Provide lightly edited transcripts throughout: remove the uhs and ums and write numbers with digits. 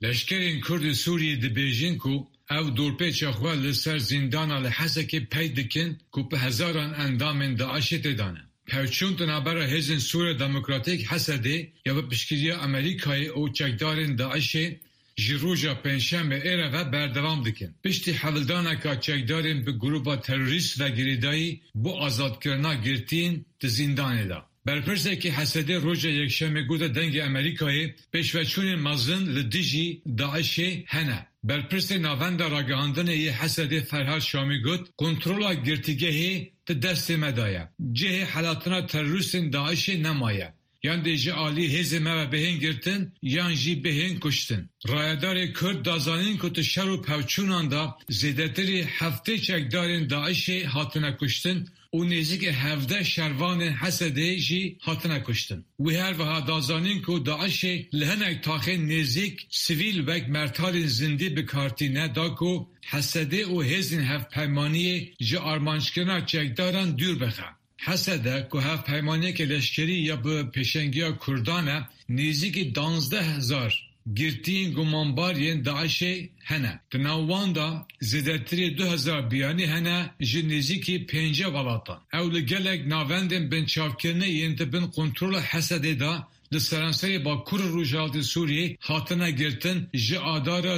لشکرین کرد سوریه دبیجین کو او دورپیچا خوا لسر زندانا لحسکی پیدکن کو به هزاران اندامن داعش تدانه. پرچون تنابرا هزین سوریه دموکراتیک حسده یا به پشکریه امریکای او چکدارن داعش جروجا پنجشنبه ایره و بردوام دکن. پشتی حولدانا که چکدارن به گروبا تروریست و گریدایی بو آزاد کرنا گرتین زندانه دا. برپرسه که حسده روژا یکشنبه گوده دنگ امریکای پیشوچون مزن لدیجی داعش هنه. برپرسه ناوند راگهاندن یه حسده فرهاد شامی گود کنترولا گرتیگهی ده دست مدایه. جه حالاتنا تروریستین داعش نمایه. یان دیجی آلی هزمه و بهین گرتن یان جی بهین کشتن. رایدار کرد دازانین که تشر و پوچونان دا زیدتری هفته چکدارین داعش هاتنه کشتن و نزدیک 17 شروان حسده جی هاتنه کشتن. و هر وها دازانین که داعش لهنک تاخه نزدیک سیویل وک مرتال زندی بکارتینه دا که حسده و هزین هفت پیمانی جی آرمانشکرنا چکداران دور بخه. حسده که هفت پیمانی که لشکری یا به پیشنگی کردانه نزدیک 12,000 گرتین گمانبارین داعش هنه. تناوان دا زیدتری 2000 بیانی هنه جی نزدیکی 50 ولاتان. اول گلک ناوندن بنچاوکرنه ینتبن کنترول حسده دا لسرانسری با کور روژالت سوریه هاتنه گرتن جی آدارا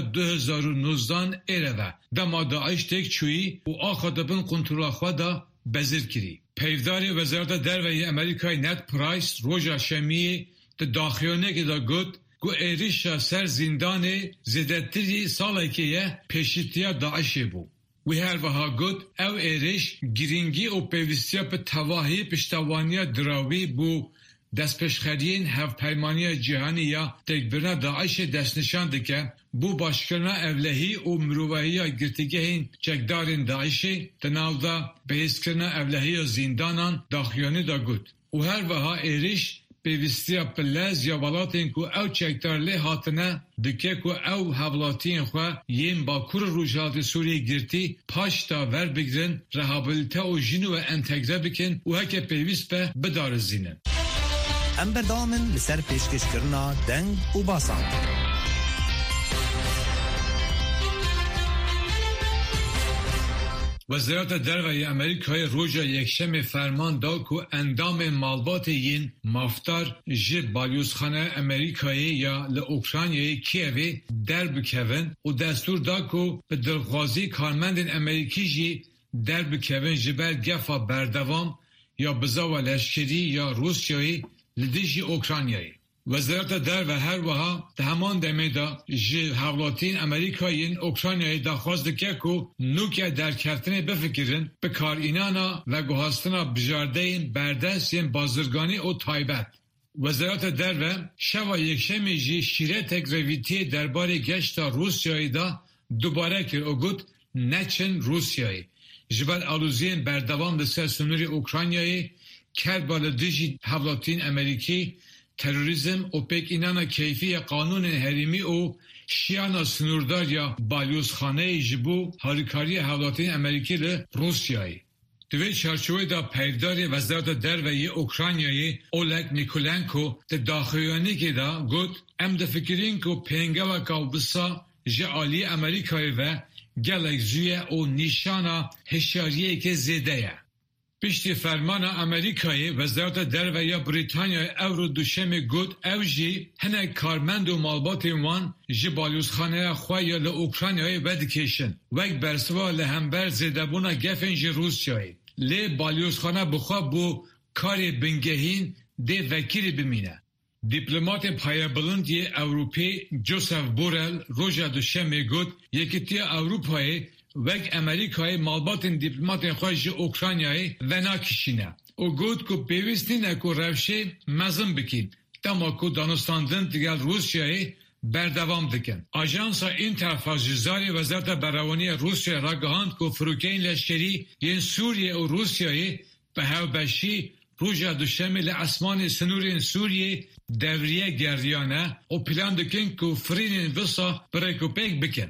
2019 ایره و دما داعش تک چویی و آخا دبن کنترول خوادا بزر کری. پیوداری وزارت دروی امریکای نت پرایس روژا شمیه ده داخیانه که دا گود گو ایریشا سر زندان زیدتری ساله که یه پیشتیا داعشه بو. و هر وها گود او ایریش گرینگی و پیوستیا به تواهی پشتوانی دراوی بو دست پشخرین هف پیمانی جهانی یا تکبرنا داعش دست نشان دکه بو باشکرنا اولهی و مروهی گرتگهین چکدارین داعشی تناو دا بهیسکرنا اولهی زندانان داخیانی دا گود. و هر وها ایریش پیوستیا پلز یا ولاتین که او چکدار لی هاتنه دکه که او حولاتین خواه ین با کور روژالت سوریه گرتی پاش تا ور بگرن رهابلیته و جنو و انتگره بکن و هکه پیوست به بدارزینن. ام بردامن لسر پیشکش کرنا دنگ و باسان. وزارت دروی امریکای روژا یکشنبه فرمان داد که اندام مالبات این مافتار جه بالیوزخانه امریکایی یا لأوکراینای کیوی در بکوین و دستور داد که به دلخوازی کارمندین امریکی جی در بکوین جبر گفا بردوام یا بزاو لشکری یا روسیایی لدیجی اوکراینایی. وزارت در و هر وها ده همان دمه دا جه حولاتین امریکایین اوکراینایی داخواست دکه که نوکه در کفتنه بفکرن به کار اینانا و گوهاستنا بجارده این بردستین بازرگانی و تایبت. وزارت در و شوا یکشنبه جه شیره تکرویتی درباره گشتا روسیایی دا دوباره کر و گود نچن روسیایی. جبال آلوزین بردوام لسر سنوری اوکراینایی کرد بالا دیجی حولاتین امریکی تروریزم و پک اینانا کیفی قانون حریمی و شیانا سنوردار یا بالیوزخانه جبو هاریکاری حولاتین امریکی ل روسیایی. دوی چارچوه دا پیوداری وزارت دروی اوکراینایی اولگ نیکولنکو ده داخلیانی که دا گود ام ده فکرین که پینگه و کالبسا جعالی امریکایی و گلک زویه و نیشانا هشاریه که زیده یه. پشتی فرمان امریکایی وزارت دروی بریتانیا اورو دوشم گود او جی هنه کارمند و مالبات وان جی بالیوزخانه خواه یا لأوکراینای ودکیشن وک برسوا لهمبر زیدبونا گفن جی روسیایی لی بالیوزخانه بخواه بو کار بنگهین ده وکیلی بمینه. دیپلمات پایه‌بلندی اروپی جوزف بورل روژا دوشم گود یکیتی اروپایی وک امریکای مالباتن دیپلماتن خواهش اوکراینایی و ناکشینه. او گود که پیوستینه که روشه مزم بکین. دما که دانستاندن دیگر روسیایی بردوام دکن. آژانسا این طرف از جزاری وزارت براونی روسیه را گهاند که فروکین لشکری ین سوریه و روسیایی به هاوبشی روژا دوشنبه لاسمان سنورین سوریه دوریه گردیانه و پلان دکن که فرین وسا برای کپیک بکن.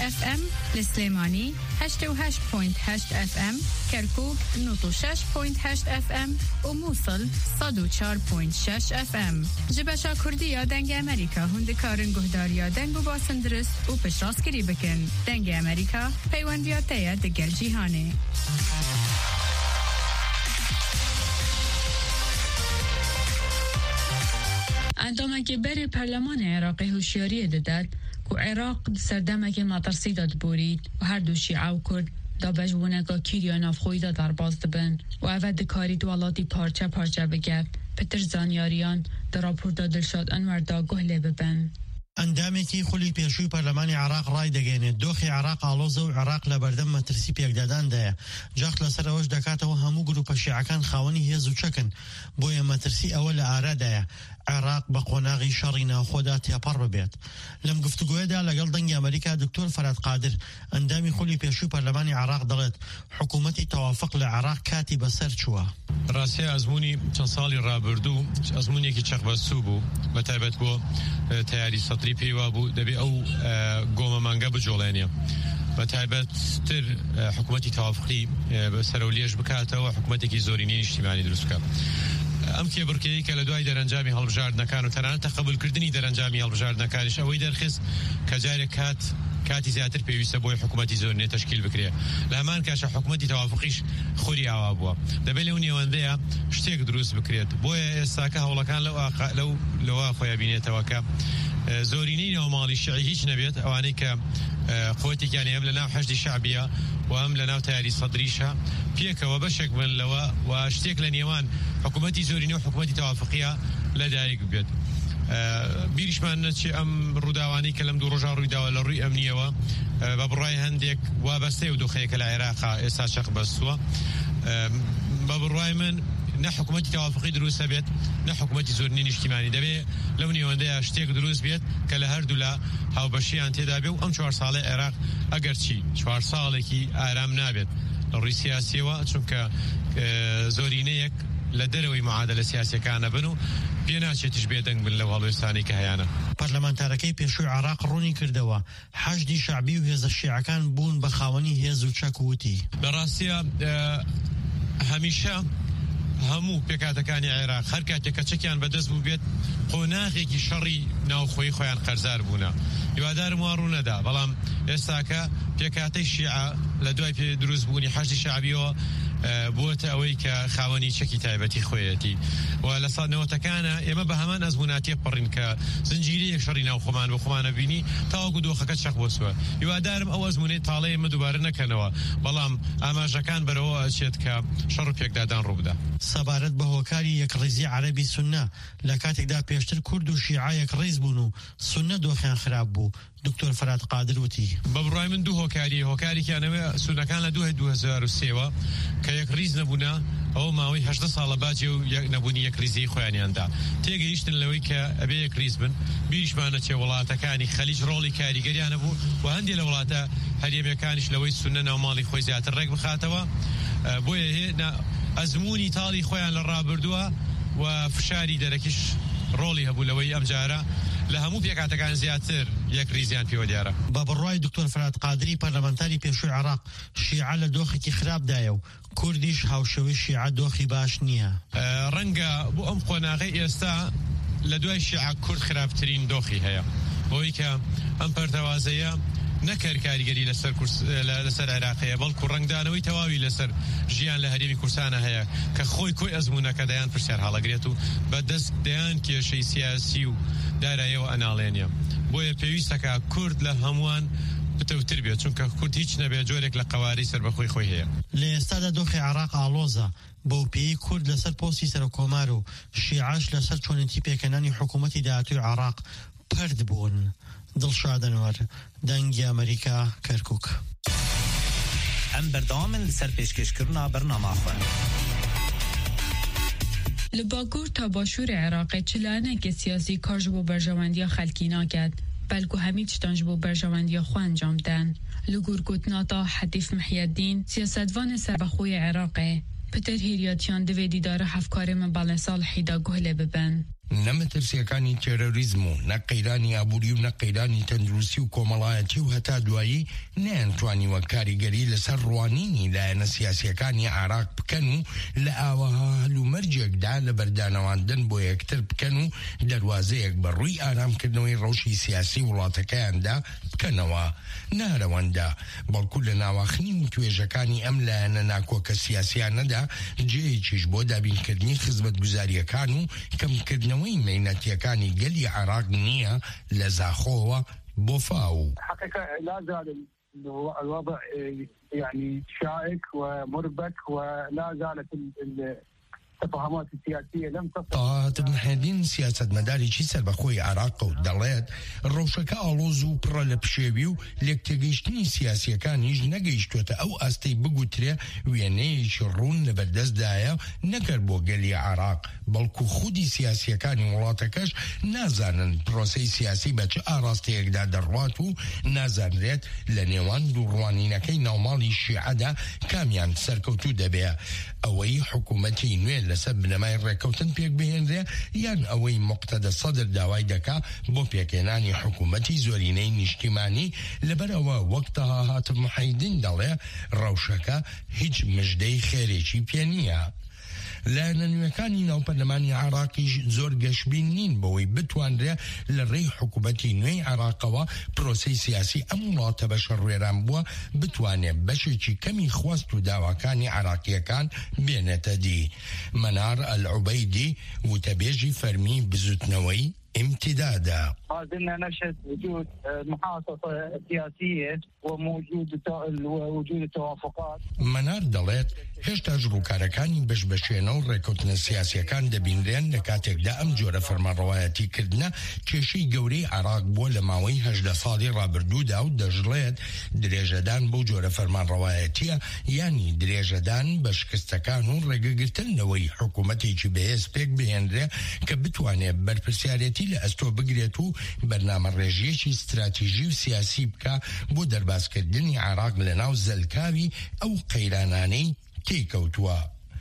FM لسليماني 88.8 FM كركوك 96.8 FM وموصل 104.6 FM جبشا كردية دنگ أمريكا هندكارن گهداريا دنگ و باسندرس و پشراس کری بکن دنگ أمريكا پیوندیاتیا دگل جیهانه اندامه بر پارلمان عراقی هوشیاری دادد که عراق سردمه مطرسی داد بورید و هر دو شیعه و کرد دا بجوونگا کیریا نافخوی دا در باز دبن و اول دکاری دوالاتی پارچه بگرد پتر زانیاریان در راپور دا دلشاد انور دا گهله ببن. ئەندامێکی خولی پێشووی پەرلەمانی عراق ڕای دەگەێنێت دۆخی عراق ئاڵۆزە و عراق لە بەردەم مەترسی پێکداداندایە جەخت لەسەر ئەوەش دەکاتەوە هەموو گروپە شیعەکان خاوەنی هێز و چەکن بۆیە مەترسی ئەوە لە ئارادایە عراق بە قۆناغی شەڕی ناوخۆدا تێپەڕ ببێت. لەم گفتوگۆیەدا لەگەڵ دەنگی ئەمریکا دکتۆر فەرات قادر ئەندامی خولی پێشووی پەرلەمانی عراق دەڵێت حکوومەتی تەوافق لە عراق کاتی بەسەر چووە. ڕاستیە ئەزموونی چەند ساڵی ڕابردوو ئەزموونێکی چەقبەستوو بوو بەتایبەت بۆ تیاری سەتری پێیوا بوو دەبێ ئەو گۆمە مانگە بجۆڵێنێ بەتایبەتتر حکوومەتی تەوافقی بەسەرەولێش بکاتەوە حکوومەتێکی زۆرینەی نیشتیمانی دروست بکات. ئەم کێبڕکێی کە لە دوای دەرەنجامی هەڵبژاردنەکان و تەنانەت تەقبولکردنی دەرەنجامی هەڵبژاردنەکانیش ئەوەی دەرخست کە جارێک کاتی زیاتر پێویستە بۆی حکوومەتی زۆرینەی تەشکیل بکرێ لە هەمان کاشە حکوومەتی تەوافقیش خوری ئاوا بووە دەبێت لەو نێوەندەیە شتێک دروست بکرێت بۆیە ئێستاکە هەوڵەکان لەوە خۆیان بینێتەوە کە زۆرینەی ناوماڵی شیعی هیچ نەبێت ئەوانەی کە قوتێکیان ئەم لە ناو حەشدی شعبیە و ئەم لە ناو تیاری سەدریشە پێکەوە بەشێک بن لەوە و شتێک لە نێوان حکوومەتی زۆرینە و حکوومەتی تەوافقیە لەدایک بێت. بیریشمان نەچێ ئەم ڕووداوانی کە لەم دوو ڕۆژە ڕوویداوە لە ڕووی ئەمنیەوە بە بڕای هەندێک وابەستەی و دۆخەیەکە لە عێراقا ئێستا شەق بەستووە بە بڕای من نە حکوومەتی تەوافقی دروستە بێت نە حکوومەتی زۆرینەی نیشتیمانی دەبێت لەو نێوەندەیە شتێک دروست بێت کە لە هەردوو لە هاوبەشیان تێدا بێ و ئەم 4 ساڵی عێراق ئەگەر چی 4 ساڵێکی ئارام نابێت لە ڕووی سیاسیەوە چونکە زۆرینەیەک لە دەرەوەی معادلە سیاسیەکانە بن و پێ ناچێتیش بێدەنگ بن لە هەڵوێستانی کە هەیەە. پەرلەمانتارەکەی پێشووی عراق ڕوونی کردەوە حەشدی شعبی و هێزە شیعەکان بوون بە خاوەنی هێز و چەک وتی. بەڕاستیە هەمیشە هەموو پێکاتەکانی عێراق هەر کاتێک کە چەکیان بەدەست بوو بێت قۆناغێکی شەڕی ناوخۆی خۆیان قەرزار بوونە هیوادارم وا ڕوو نەدا بەڵام ئێستاکە پێکاتەی شیعە لە دوای پێ دروست بوونی حەشدی شعبیەوە بووەتە ئەوەی کە خاوەنی چەکی تایبەتی خۆیەتی و لە ساڵنەوەتەکانە ئێمە بە هەمان ئەزموناتی پڕین کە زنجیرەیەک شەڕی ناو خۆمان بە خۆمانە بینی تاوەکو دۆخەکە چەق بۆسوە هیوادارم ئەو ئەزمونەی تاڵەیە مە دووبارە نەکەنەوە بەڵام ئاماژەکان بەرەوە ئەچێت کە شەڕ و پێکدادان ڕووبدا. سەبارەت بە هۆکاری یەکڕێزی عەرەبی سوننە لە کاتێکدا پێشتر کورد و شیعە یەکڕێز بوون و سوننە دۆخیان خراپ بوو دکتۆر فەرات قادر وتی. بە بڕای من دوو هۆکاریکیانەوە سونەکان لە 2003ەوە کە یەکڕیز نەبوونە ئەو ماوەی 8 ساڵە باجێ و نەبوونی یەکریزی خۆیانیاندا تێگەیشتن لەوەی کە ئەبێ یەکریز بن بیریشمانە چێ وڵاتەکانی خەلیج ڕۆڵی کاریگەریانە بوو و هەندێک لە وڵاتە هەرێمیەکانیش لەوەی سوننە ناوماڵی خۆی زیاتر ڕێک بخاتەوە بۆیە هێنا ئەزموونی تاڵی خۆیان لە ڕابردووە و فشاری دەرەکیش ڕۆڵی هەبوو لەوەی ئەم جارە لە هەموو پێکاتەکان زیاتر یەکریزیان پێوە دیارە. بە بڕوای دکتۆر فەرات قادری پەرلەمانتاری پێشووی عێراق شیعە لە دۆخێکی خراپدایە و کوردیش هاوشەوی شیعە دۆخی باش نییە. ڕەنگە بۆ ئەم قۆناغی ئێستا لە دوای شیعە کورد خراپترین دۆخی هەیە بۆی کە ئەم پەرتەوازەیە نەکەر کاریگەری لەسەر عێراقەیە بەڵکو ڕنگدانەوەی تەواوی لەسەر ژیان لە هەرێمی کورسانە هەیە کە خۆی ئەزمونەکە دەیان پرسیار هەڵەگرێت و بەدەست دەیان کێشەی سیاسی و داراییەوە ئەناڵێنیە بۆیە پێویستەکە کورد لە هەمووان بتەوتر بێت چونکە کورد هیچ نەبێت جۆرێک لە قەوارەی سەربەخۆی خۆی هەیە. لە ئێستادا دۆخی عێراق ئاڵۆزە بۆ پێی کورد لەسەر پۆستی سەرۆکۆمار و شیعەش لەسەر چۆنێتی پێکەنانی حکوومەتی داهاتووی عێراق پەرد بوون. دڵشادنەوەر دەنگی ئەمریکا کەرکووک. ئەم بەردەوامن لەسەر پێشکەشکردنا بەرنامەخۆ. لە باگوور تا باشوور عێراقی چلانێکی سیاسی کار ji bo berjewendiya xelkî naket belku hemî tiştan ji bo berjewendiya xwe encam den. Li gurgotnata Hedîf Mihyedîn siyasetvanê serbexweya Iraqê Peter Hêriyatiyan divê dîdara hevkarê me Balê Salihî da guhle bibin. نەمەترسیەکانی تێرۆریزم و نەقەیرانی ئابووری و نەقەیرانی تەندروستی و کۆمەڵایەتی و هەتا دوایی نەیانتوانیوە کاریگەری لەسەر ڕوانینی لایەنە سیاسیەکانی عێراق بکەن و لە ئاوەها هەلومەرجێکدا لە بەردانەواندن بۆ یەکتر بکەن و دەواازەیەک بە ڕووی ئارامکردنەوەی ڕەوشی سیاسی وڵاتەکەیاندا بکەنەوە نارەوەندا بەڵکو لە ناواخنی و توێژەکانی ئەم لایەنە ناکۆکە سیاسیانەدا جێیەکیش بۆ دابینکردنی خزمەتگوزاریەکان و کەمکردنەوەی مەینەتیەکانی گەلی عێراق نییە لە زاخۆوە بۆ فاو. حقيقة لا زال الوضع يعني شائك ومربك ولا زالت التفاهمات السياسية لم تصل. طاهات بن حميدين سياسة مداري سر بخوي عراق ودلات الروشكا ألوزو برا لبشيبيو لكتجيشتني سياسية كان يج نجيشتوتا أو أستي بقولتري وينيش الرون لبردز دايا نكر بوجلي عراق بلكو خودي سياسية كان ولاتكش نازان بروسي سياسي بتش أراستي يقدر دراتو نازان ريت لنيوان دوروانينا كي نومالي الشيعة كاميان سركوتو دبيا أوي حكومتي نوين لسب نماي الركوتن بيك بهن يان أوي مقتدى الصدر داواي دكا بو بيكيناني حكومتي زورينين اجتماعي لبروا وقتها هاتف محايدين دالي روشكا هيج مجدي خيريشي بيانيا لأن نوێەکانی ناوپەرلەمانی عراقیش زۆر گەشبین نین بەوەی بتوانرێ لە ڕێی حکوومەتی نوێی عراقەوە پرۆسەی سیاسی ئەم وڵاتە بە شەڕوێران بووە بتوانێت بەشێکی کەمی خواست و داواکانی عراقیەکان بێنێتە دی. منار العوبەیدی وتەبێژی فەرمی بزوتنەوەی امتدادا. ما زلنا نشهد وجود محاصصة سياسية ووجود التوافقات. منار دەڵێت هێشتا ژڕووکارەکانی بەشبەشێنە و ڕێکەوتنە سیاسیەکان دەبینرێن لە کاتێکدا ئەم جۆرە فەرمانڕەوایەتی کردنە کێشەی گەورەی عێراق بووە لە ماوەی 18 ساڵی ڕابردوودا و دەژڵێت درێژەدان بۆ جۆرە فەرمانڕەوایەتیە یانی درێژەدان بە شکستەکان و ڕێگەگرتنەوەی حکوومەتێکی بەهێز پێک بهێنرێ کە بتوانێت بەرپرسیارەتی لە ئەستۆ بگرێت و بەرنامە ڕێژیەکی استراتیژی و سیاسی بکە بۆ دەرباسکردنی عێراق لە ناو زەلکاوی ئەو قەیرانانەی تێکەوتووە.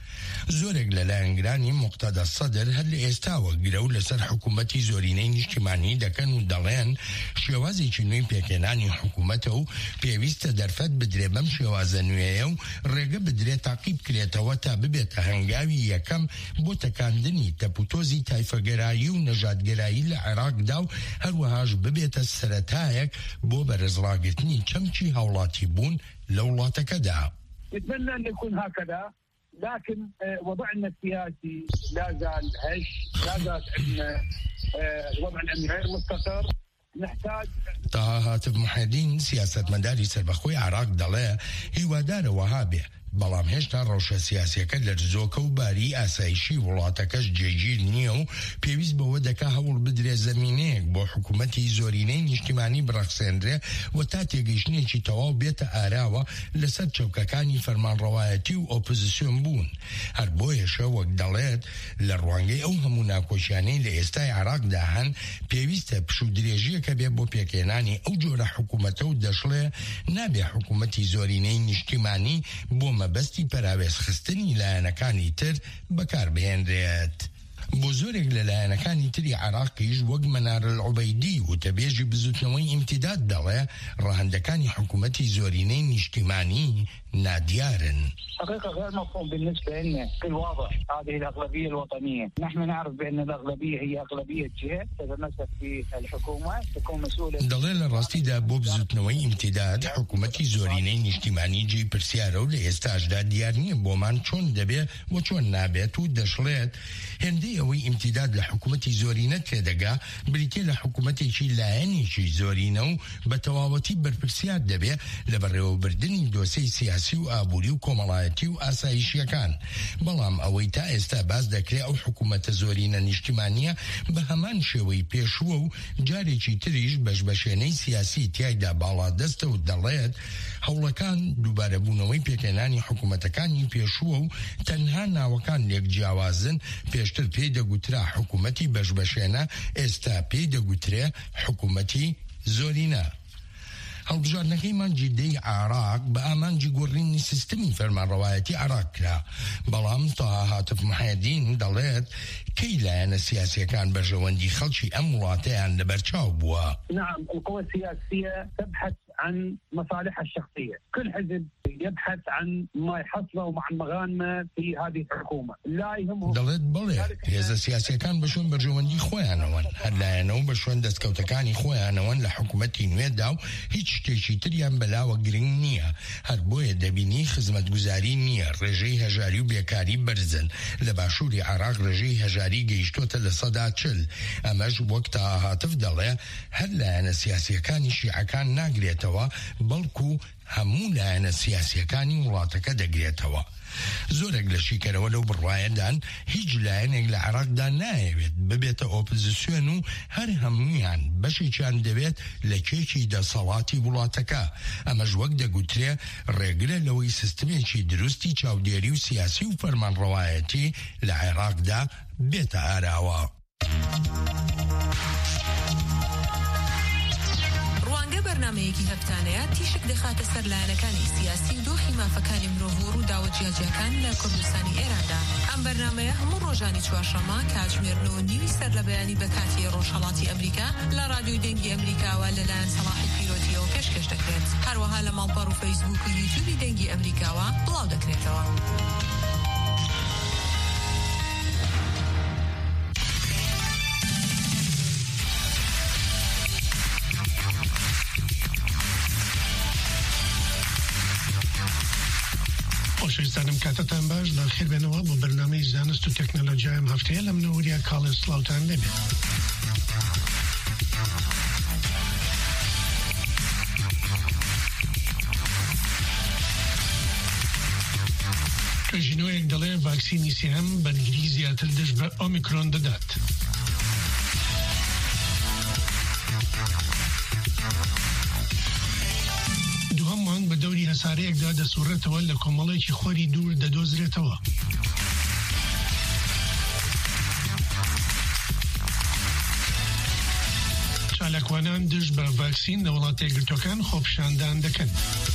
زۆرێک لە لایەنگرانی مقتەدە سەدر هەر لە ئێستاوە گرە و لەسەر حکوومەتی زۆرینەی نیشتیمانی دەکەن و دەڵێن شێوازێکی نوێی پێکێنانی حکوومەتە و پێویستە دەرفەت بدرێ بەم شێوازە نوێیە و ڕێگە بدرێت تاقیب کرێتەوە تا ببێتە هەنگاوی یەکەم بۆ تەکاندنی تەپوتۆزی تایفەگەرایی و نەژادگەرایی لە عێراقدا و هەروەهاش ببێتە سەرەتایەک بۆ بەرزڕاگرتنی چەمکی هاوڵاتی بوون لە وڵاتەکەدا. نتمنى أن يكون هكذا لكن وضعنا السياسي لا زال هش لا زال عندنا الوضع الأمني غير مستقر نحتاج. هاتف محمدين سياسة مداري سربخوي عراق دڵێ هیوادارە وهابێ بەڵام هێشتا ڕەوشە سیاسیەکە لەرزۆکە و باری ئاسایشی وڵاتەکەش جێگیر نییە و پێویست بەوە دەکا هەوڵ بدرێ زەمینەیەک بۆ حکوومەتی زۆرینەی نیشتیمانی بڕەخسێنرێ و تا تێگەیشتنێکی تەواو بێتە ئاراوە لەسەر چەوکەکانی فەرمانڕەوایەتی و ئۆپۆزیسیۆن بوون. هەر بۆیەشە وەک دەڵێت لە ڕوانگەی ئەو هەموو ناکۆشیانەی لە ئێستای عێراقدا هەن پێویستە پشوو درێژیەکە بێ بۆ پێکێنانی ئەو جۆرە حکوومەتە و دەشڵێ نابێ حکوومەتی زۆرینەی نیشتیمانی بۆ مەبەستی پەراوێز خستنی لایەنەکانی تر بەکاربهێنرێت. بۆ زۆرێک لە لایەنەکانی تری عێراقیش وەک منار العوبەیدی و تەبێژی بزوتنەوەی امتداد دەڵێ ڕەهەندەکانی حکوومەتی زۆرینەی نیشتیمانی نادیارن. حقيقة غير مفهوم بالنسبة لنا في الواضح هذه الأغلبية الوطنية. نحن نعرف بأن الأغلبية هي أغلبية جهة تتمثل في الحكومة تكون مسؤولة. دەڵێن لە ڕاستیدا بۆ بزوتنەوەی امتداد حکوومەتی زۆرینەی نیشتیمانی جێی پرسیارە و لە ئێستاشدا دیار نییە بۆمان چۆن دەبێت و چۆن نابێت و دەشڵێت هێندەی ئەوەی امتداد لە حکوومەتی زۆرینە تێدەگا بریتێ لە حکوومەتێکی لایەنێکی زۆرینە و بە تەواوەتی بەرپرسیار دەبێت لە بەڕێوەبردننی دۆسەی سیاسی و ئابووری و کۆمەڵایەتی و ئاسایشیەکان. بەڵام ئەوەی تا ئێستا باز دەکرێت ئەو حکوومەتە زۆرینە نیشتیمانیە بە هەمان شێوەی پێشووە و جارێکی تریش بەشبەشێنەی سیاسی تیایدا باڵادەستە و دەڵێت هەوڵەکان دووبارەبوونەوەی پێکێنانی حکوومەتەکانی پێشووە و تەنها ناوەکان لێک جیاوازن پێشتر پێی دەگوترا حکوومەتی بەشبەشێنە ئێستا پێی دەگوترێ حکوومەتی زۆرینە. هەڵبژارنەکەیمان جدەی عراق بە ئامانجی گۆڕینی سیستمی فەرمانڕەوایەتی عراق کرا، بەڵام تاها هاتف محەدین دەڵێت کەی لایەنە سیاسیەکان بەژەوەندی خەڵکی ئەم وڵاتەیان لەبەرچاو بووە. نعم، القوى السياسية تبحث عن مصالحها الشخصية، كل حزب يبحث عن ما يحصله ومع المغانمة في هذه الحكومة، لا يهمهم. دەڵێت بڵێ هێزە سیاسیەکان بەشون بەرژەوەندی خۆیانەوەن، هەرلایەنەوە بەشوێن دەستکەوتەکانی خۆیانەوەن لە حکوومەتی نوێدا و هیچ شتێکی تریان بەلاوە گرنگ نییە. هەر بۆیە دەبینی خزمەتگوزاری نییە، ڕێژەی هەژاری و بێکاری بەرزن. لە باشووری عراق ڕێژەی هەژاری گەیشتۆتە لە 40%. ئەمەش وەک تا هاتف دەڵێ هەر لایەنە سیاسیەکانی شیعەکان ناگرێتەوە، بەڵکو هەموو لایەنە سیاسیەکانی وڵاتەکە دەگرێتەوە. زۆرێک لە شیکەرەوە لەو بڕواایەدان هیچ لایەنێک لە عراقدا نایەوێت ببێتە ئۆپۆزیسیۆن و هەر هەمویان بەشێکیان دەوێت لە کێکی دەسەڵاتی وڵاتەکە. ئەمەش وەک دەگوترێ ڕێگرە لەوەی سیستمێکی دروستی چاودێری و سیاسی و فەرمانڕەوایەتی لە عێراقدا بێتە ئاراوە. بەرنامەیەکی هەفتانەیە تیشک دەخاتە سەر لایەنەکانی سیاسی و دۆخی مافەکانی مرۆڤ و ڕووداوە جیاجیەکان لە کوردستانی ئێراندا. ئەم بەرنامەیە هەموو ڕۆژانی چوارشەممە کاتژمێر 9:30 سەر لە بەیانی بە کاتی ڕۆژهەڵاتی ئەمریکا لە رادیۆی دەنگی ئەمریکاوە لەلایەن سەلاحی پیرۆتیەوە پێشکەش دەکرێت. هەروەها لە ماڵپەڕ و فەیسبوک و یوتیوبی دەنگی ئەمریکاوە بڵاو دەکرێتەوە. خۆشەویستانم کاتتان باش، بەخێر بێنەوە بۆ بەرنامەی زانست و تەکنۆلۆژیای ئەم هەفتەیە لە منەوەریە کاڵێز سڵاوتان لێبێت. توێژینەوەیەک دەڵێ ڤاکسینی سێهەم بەنگری زیاتر دژ بە ئۆمیکرۆن دەدات. بە دەوری هەسارەیەکدا دەسوڕێتەوە لە کۆمەڵێکی خۆری دوور دەدۆزرێتەوە. چالاکوانان دژ بە ڤاکسین لە وڵاتە یەکگرتووەکان خۆپیشاندان دەکەن.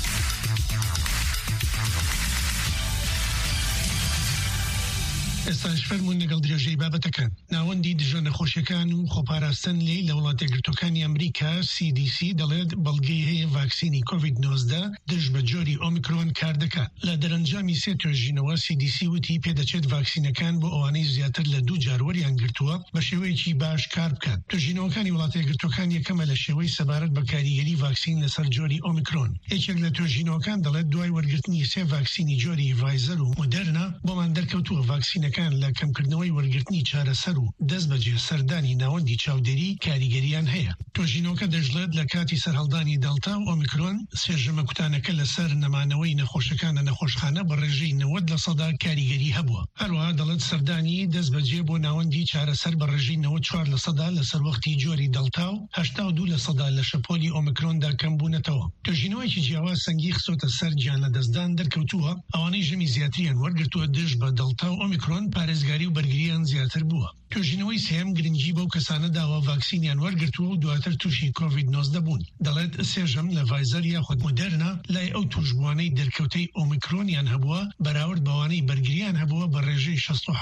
ئێستاش فەرموون لەگەڵ درێژەی بابەتەکان. ناوەندی دژە نەخۆشیەکان و خۆپاراستن لێی لە وڵاتە یەکگرتووەکانی ئەمریکا CDC دەڵێت بەڵگەی هەیە ڤاکسینی کۆڤید-19 دژ بە جۆری ئۆمیکرۆن کار دەکات. لە دەرەنجامی سێ توێژینەوە CDC وتی پێدەچێت ڤاکسینەکان بۆ ئەوانەی زیاتر لە 2 جار وەریان گرتووە بە شێوەیەکی باش کار بکات. توێژینەوەکانی وڵاتە یەکگرتووەکان یەکەمە لە شێوەی سەبارەت بە کاریگەری ڤاکسین لەسەر جۆری ئۆمیکرۆن. یەکێک لە توێژینەوەکان دەڵێت دوای وەرگرتنی سێ ڤاکسینی جۆری ڤایزەر و مۆدەرنا بۆمان دەرکەوتووە ڤاکسینەکان لە کەمکردنەوەی وەرگرتنی چارەسەر و دەست بەجێ سەردانی ناوەندی چاودێری کاریگەریان هەیە. توێژینەوەکە دەژڵێت لە کاتی سەرهەڵدانی دڵتا و ئۆمیکرۆن سێژەمە کوتانەکە لەسەر نەمانەوەی نەخۆشەکانە نەخۆشخانە بە ڕێژەی 90% کاریگەری هەبووە. هەروەها دەڵێت سەردانی دەست بەجێ بۆ ناوەندی چارەسەر بە ڕێژەی 94% لەسەر وەختی جۆری دڵتا و 82% لە شەپۆلی ئۆمیکرۆندا کەمبوونەتەوە. توێژینەوەیکی جیاواز سەنگی خسۆتە سەر گیان لەدەستدان دەرکەوتووە ئەوانەی ژەمی زیاتریان وەرگرتووە دژ بە دڵتا و ئۆمیکرۆن پارێزگاری و بەرگریان زیاتر بووە. توێژینەوەی سێم گرنگی بەو کەسانە داوە ڤاکسینیان وەرگرتووە و دواتر تووشی کۆڤید-19 بوون. دەڵێت سێژەم لە ڤایزەر یاخود مۆدەرنا لای ئەو توشبوانەی دەرکەوتەی ئۆمیکرۆنیان هەبووە بەراورد بەوانەی بەرگریان هەبووە بە ڕێژەی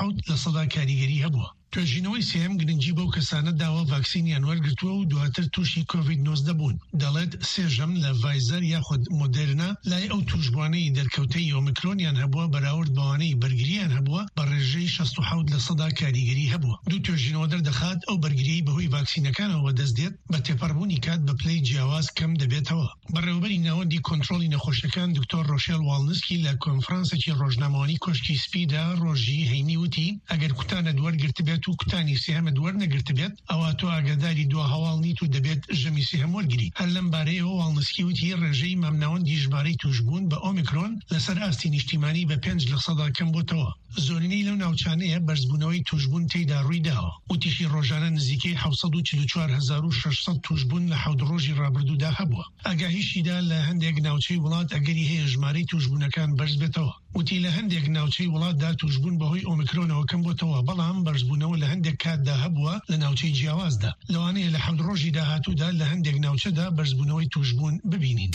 67% کاریگەری هەبووە. توێژینەوەی سێم گرنگی بەو کەسانە داوە ڤاکسینیان وەرگرتووە و دواتر تووشی کۆڤید-19 بوون. دەڵێت سێژەم لە ڤایزەر یاخود مۆدەرنا لای ئەو توشبوانەی دەرکەوتەی ئۆمیکرۆنیان هەبووە بەراورد بەوانەی بەرگریان هەبووە بە ڕێژەی 67% کاریگەری هەبووە. دوو توێژینەوە دەردەخات ئەو بەرگریەی بەهۆی ڤاکسینەکانەوە دەست دێت بە تێپەڕبوونی کات بە پلەی جیاواز کەم دەبێتەوە. بەڕێوەبەری ناوەندی کۆنتڕۆلی نەخۆشیەکان دکتۆر ڕۆشێل واڵنسکی لە کۆنفرانسێکی ڕۆژنامەوانی کۆشکی سپیدا ڕۆژی هەینی وتی ئەگەر کوتانە دووەرگرت بێت و کوتانی سێهەمە دووەرنەگرت بێت ئەوە تۆ ئاگاداری دو هەواڵ نیت و دەبێت ژەمی سێهەم وەرگری. هەر لەم بارەیەوە واڵنسکی وتی ڕێژەی مامناوەندی ژمارەی توشبوون بە ئۆمیکرۆن لەسەر ئاستی نیشتیمانی بە 5% کەم بۆتەوە. زۆرینەی لەو ناوچانەیە بەرزبوونەوەی توشبوون تێیدا ڕوویداوە. وتیشی ڕۆژانە نزیکەی 744,600 توشبوون لە 7 ڕۆژی ڕابردوودا هەبووە. ئاگاهیشیدا لە هەندێک ناوچەی وڵات ئەگەری هەیە ژمارەی توشبوونەکان بەرز بێتەوە. وتی لە هەندێک ناوچەی وڵاتدا توشبوون بەهۆی ئۆمیکرۆنەوە کەم بۆتەوە بەڵام بەرزبوونەوە لە هەندێک کاتدا هەبووە لە ناوچەی جیاوازدا لەوانەیە لە 7 ڕۆژی داهاتوودا لە هەندێک ناوچەدا بەرزبوونەوەی توشبوون ببینین.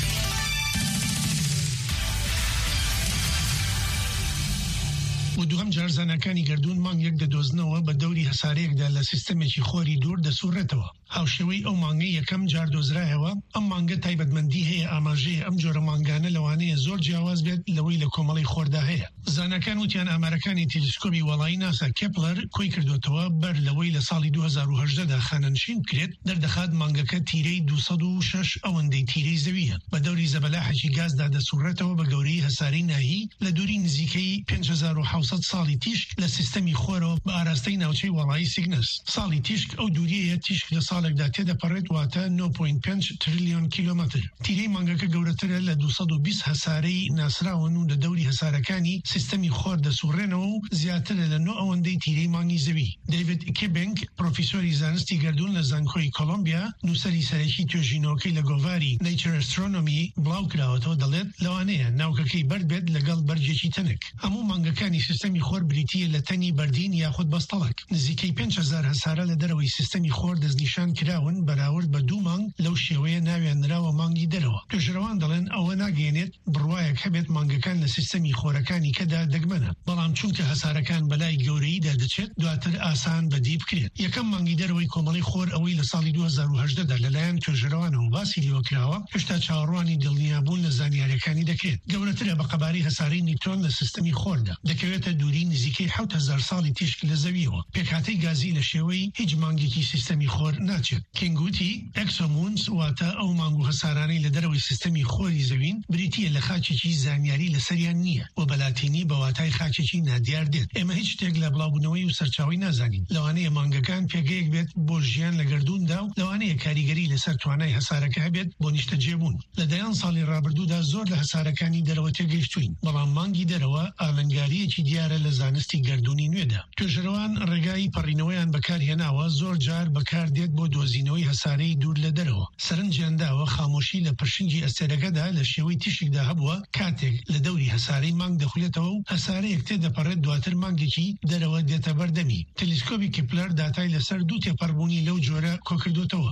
و دوهم جارزانەکانی گردون مانگێک دەدۆزنەوە بە دەوری هەسارەیەکدا لە سیستەمێکی خۆری دوور دەسوڕێتەوە. هاوشێوەی ئەو مانگەی یەکەم جار دۆزرایەوە ئەم مانگە تایبەتمەندی هەیە ئاماژەیە ئەم جۆرە مانگانە لەوانەیە زۆر جیاواز بێت لەوەی لە کۆمەڵی خۆردا هەیە. زانەکان وتیان ئامارەکانی تێلسکۆپی وەڵایی ناسا کێپلەر کۆی کردوتەوە بەر لەوەی لە ساڵی 2018دا خانەنشین بکرێت دەردەخات مانگەکە تیرەی 206 ئەوەندەی تیرەی زەویە بە دەوری زەبەلاحێکی گازدا دەسوڕێتەوە بە گەورەی هەساری ناهی لە دووری نزیکەی 5700 ساڵی تیشک لە سیستەمی خۆرەوە بە ئاراستەی ناوچەی وەڵایی سیگنس. ساڵی تیشک ئەو دووریەیە تیشک لە ساڵێکدا تێدەپەڕێت واتە 9.5 تریلیۆن کیلۆمەتر. تیرەی مانگەکە گەورەترە لە 220 هەسارەی ناسراون و لە دەوری هەسارەکانی سیستەمی خۆر دەسوڕێنەوە و زیاترە لە 9 ئەوەندەی تیرەی مانگی زەوی. دیوید کێبنگ پرۆفیسۆری زانستی گردون لە زانکۆی کۆلۆمبیا نووسەری سەرەکی توێژینەوەکەی لە گۆڤاری نیچر ئەسترۆنۆمی بڵاو کراوەتەوە دەڵێت لەوانەیە ناوکەکەی بەرد بێت لەگەڵ بەرجێکی تەنک. هەموو مانگەکانی سیستەمی خۆر بریتیە لە تەنی بەردین یاخود بەستەڵک. نزیکەی 5000 هەسارە لە دەرەوەی سیستەمی خۆر دەستنیشان کراون بەراورد بە 2 مانگ لەو شێوەیە ناوێنراوە مانگی دەرەوە. توێژەرەوان دەڵێن ئەوە ناگەێنێت بڕوایەک هەبێت مانگەکان لە سیستەمی خۆرەکانی کەدا دەگمەنە بەڵام چونکە هەسارەکان بەلای گەورەییدا دەچێت دواتر ئاسان بەدی بکرێت. یەکەم مانگی دەرەوەی کۆمەڵی خۆر ئەوەی لە ساڵی 2018دا لەلایەن توێژەرەوانەوە باسی لێوە کراوە هێشتا چاوەڕوانی دڵنیابوون لە زانیاریەکانی دەکرێت. گەورەترە بە قەباری هەساری نیوترۆن لە سیستەمی خۆردا دەکەوێتە دووری نزیکەی 7000 ساڵی تیشک لە زەویەوە. پێکهاتەی گازی لە شێوەی هیچ مانگێکی سیستەمی خۆر ناچێت. کینگوتی ئەکسۆمونز واتە ئەو مانگ و هەسارانەی لە دەرەوەی سیستەمی خۆری زەوین بریتیە لە خاچێکی زانیاری لەسەریان نییە و بەلاتینی بە واتای خاچێکی نادیار دێت. ئێمە هیچ شتێک لە بڵاوبوونەوەی و سەرچاوی نازانین. لەوانەیە مانگەکان پێگەیەک بێت بۆ ژیان لە گردووندا و لەوانەیە کاریگەری لەسەر توانای هەسارەکە هەبێت بۆ نیشتەجێبوون. لە دەیان ساڵی ڕابردوودا زۆر لە هەسارەکانی دەرەوە تێگەیشتوین بەڵام مانگی دەرەوە ئالنگاریەکی دیارە لە زانستی گردوونی نوێدا. توێژەرەوان ڕێگای پەڕینەوەیان بەکارهێناوە زۆر جار بەکار دێت بۆ دۆزینەوەی هەسارەی دوور لە دەرەوە. سەرنجیانداوە خامۆشی لە پرشنجی ئەستێرەکەدا لە شێوەی تیشکدا هەبووە کاتێک لە دەوری هەسارەی مانگ دەخولێتەوە و هەسارەیەک تێدەپەڕێت دواتر مانگێکی دەرەوە دێتە بەردەمی. تەلسکۆپی کێپلەر داتای لەسەر دوو تێپەڕبوونی لەو جۆرە کۆکردوتەوە.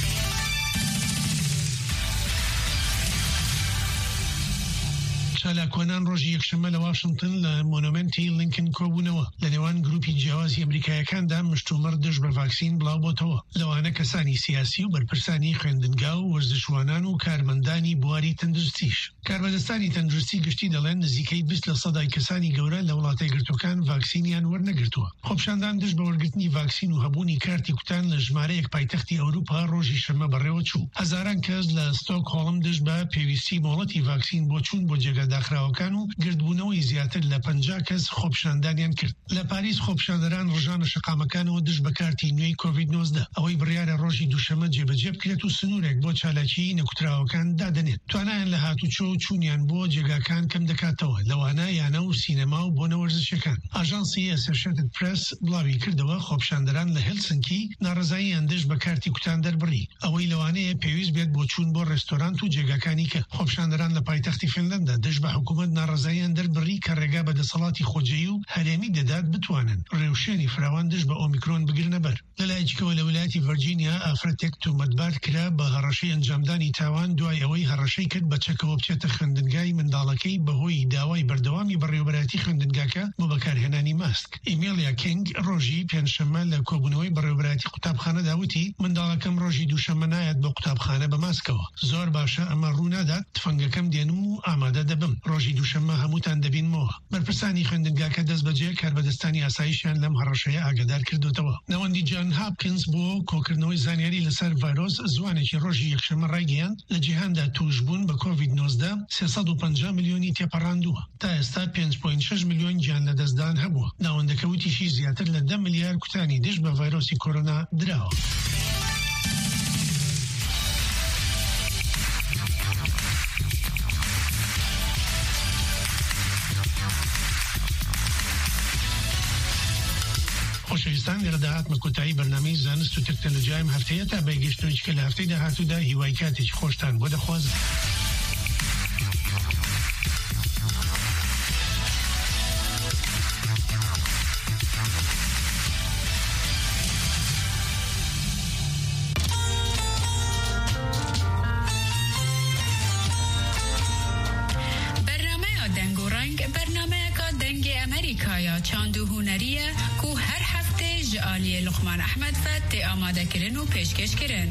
چالاکۆنان ڕۆژی یەکشەمە لە واشنگتن لە مۆنومنتی لینکن کۆبوونەوە لە نێوان گروپی جیاوازی ئەمریکایەکاندا مشتومڕ دژ بە ڤاکسین بڵاو بۆتەوە. لەوانە کەسانی سیاسی و بەرپرسانی خوێندنگا و وەرزشوانان و کارمەندانی بواری تەندروستیش. کاربەدەستانی تەندروستی گشتی دەڵێن نزیکەی 20% کەسانی گەورە لە وڵاتای گرتوەکان ڤاکسینیان وەرنەگرتووە. خۆپشاندان دژ بە وەرگرتنی ڤاکسین و هەبوونی کارتی کوتان لە ژمارەیەک پایتەختی ئەوروپا ڕۆژی شەمە بەڕێوە چوو. هەزاران کەس لە ستۆکهۆڵم دژ بە پێویستی مۆڵەتی ڤاکسین بۆ چوون بۆ جێگە داخراوەکان و گردبوونەوەی زیاتر لە 50 کەس خۆپشاندانیان کرد. لە پاریس خۆپشاندەران ڕۆژانە شەقامەکانەوە دژ بە کارتی نوێی کۆڤید-19 ئەوەی بڕیارە ڕۆژی دووشەمە جێبەجێ بکرێت و سنوورێک بۆ چالاکی نەکوتراوەکان دادەنێت. توانایان لە هاتوچۆ و چوونیان بۆ جێگاکان کەم دەکاتەوە لەوانە یانە و سینەما و بۆ نەوەرزشەکان. ئاژانسی ئەسۆشیێتد پرس بڵاوی کردەوە خۆپشاندەران لە هێلسنکی ناڕزاییان دژ بە کارتی کوتان دەربڕی ئەوەی لەوانەیە پێویست بێت بۆ چوون بۆ ڕێستۆرانت و جێگاکانی کە خۆپشاندەران لە پایتەختی فینلەندا دژ بە حکوومەت ناڕزاییان دەربڕی کە ڕێگا بە دەسەڵاتی خۆجێی و هەرێمی دەدات بتوانن ڕێوشێنی فراوان دژ بە ئۆمیکرۆن بگرنە بەر. لەلایەکەوە لە ویلایەتی ڤەرجینیا ئافرەتێک تۆمەتبار کرا بە هەڕەشەی ئەنجامدانی تاوان دوای ئەوەی هەڕەشەی کرد بە چەکەوە بچێتە خوێندنگای منداڵەکەی بەهۆی داوای بەردەوامی بەڕێوەبەراتی خوێندنگاکە بۆ بەکارهێنانی ماسک. ئیمێلیا کینگ ڕۆژی پێنجشەممە لە کۆبوونەوەی بەڕێوەبەراتی قوتابخانە داوتی منداڵەکەم ڕۆژی دووشەممە نایەت بۆ قوتابخانە بە ماسکەوە. زۆر باشە ئەمە ڕوونادات تفەنگەکەم دێنم و ئامادە دەبم. ڕۆژی دووشەممە هەمووتان دەبینمەوە. بەرپرسانی خوێندنگاکە دەست بەجێ کاربەدەستانی ئاسایشیان لەم هەڕەشەیە ئاگادار کردوتەوە. نەوەندی جان هاپکینز بۆ کۆکردنەوەی زانیاری لەسەر ڤایرۆس زوانێکی ڕۆژی یەکشەممە ڕایگەیاند لە جیهاندا توشبوون بە کۆڤید-19 350 ملیۆنی تێپەڕاندووە. تا ئێستا 5.6 ملیۆن گیان لە دەستدان هەبووە. ناوەندەکەوتیشی زیاتر لە 10 ملیار کوتانی دژ بە ڤایرۆسی کۆرۆنا دراوە. خۆشەویستان لێرەداهاتمە کۆتایی بەرنامەی زانست و تەکنۆلۆژیایم هەفتەیە تا بەیگەشتنەوەی کە لە هەفتەی داهاتوودا هیوای کاتێکی خۆشتان بۆ دەخوازم. امریکا یا چاندو هنریه کو هر هفته جالی لقمان احمد فت آماده کرن و پیشکش کرن.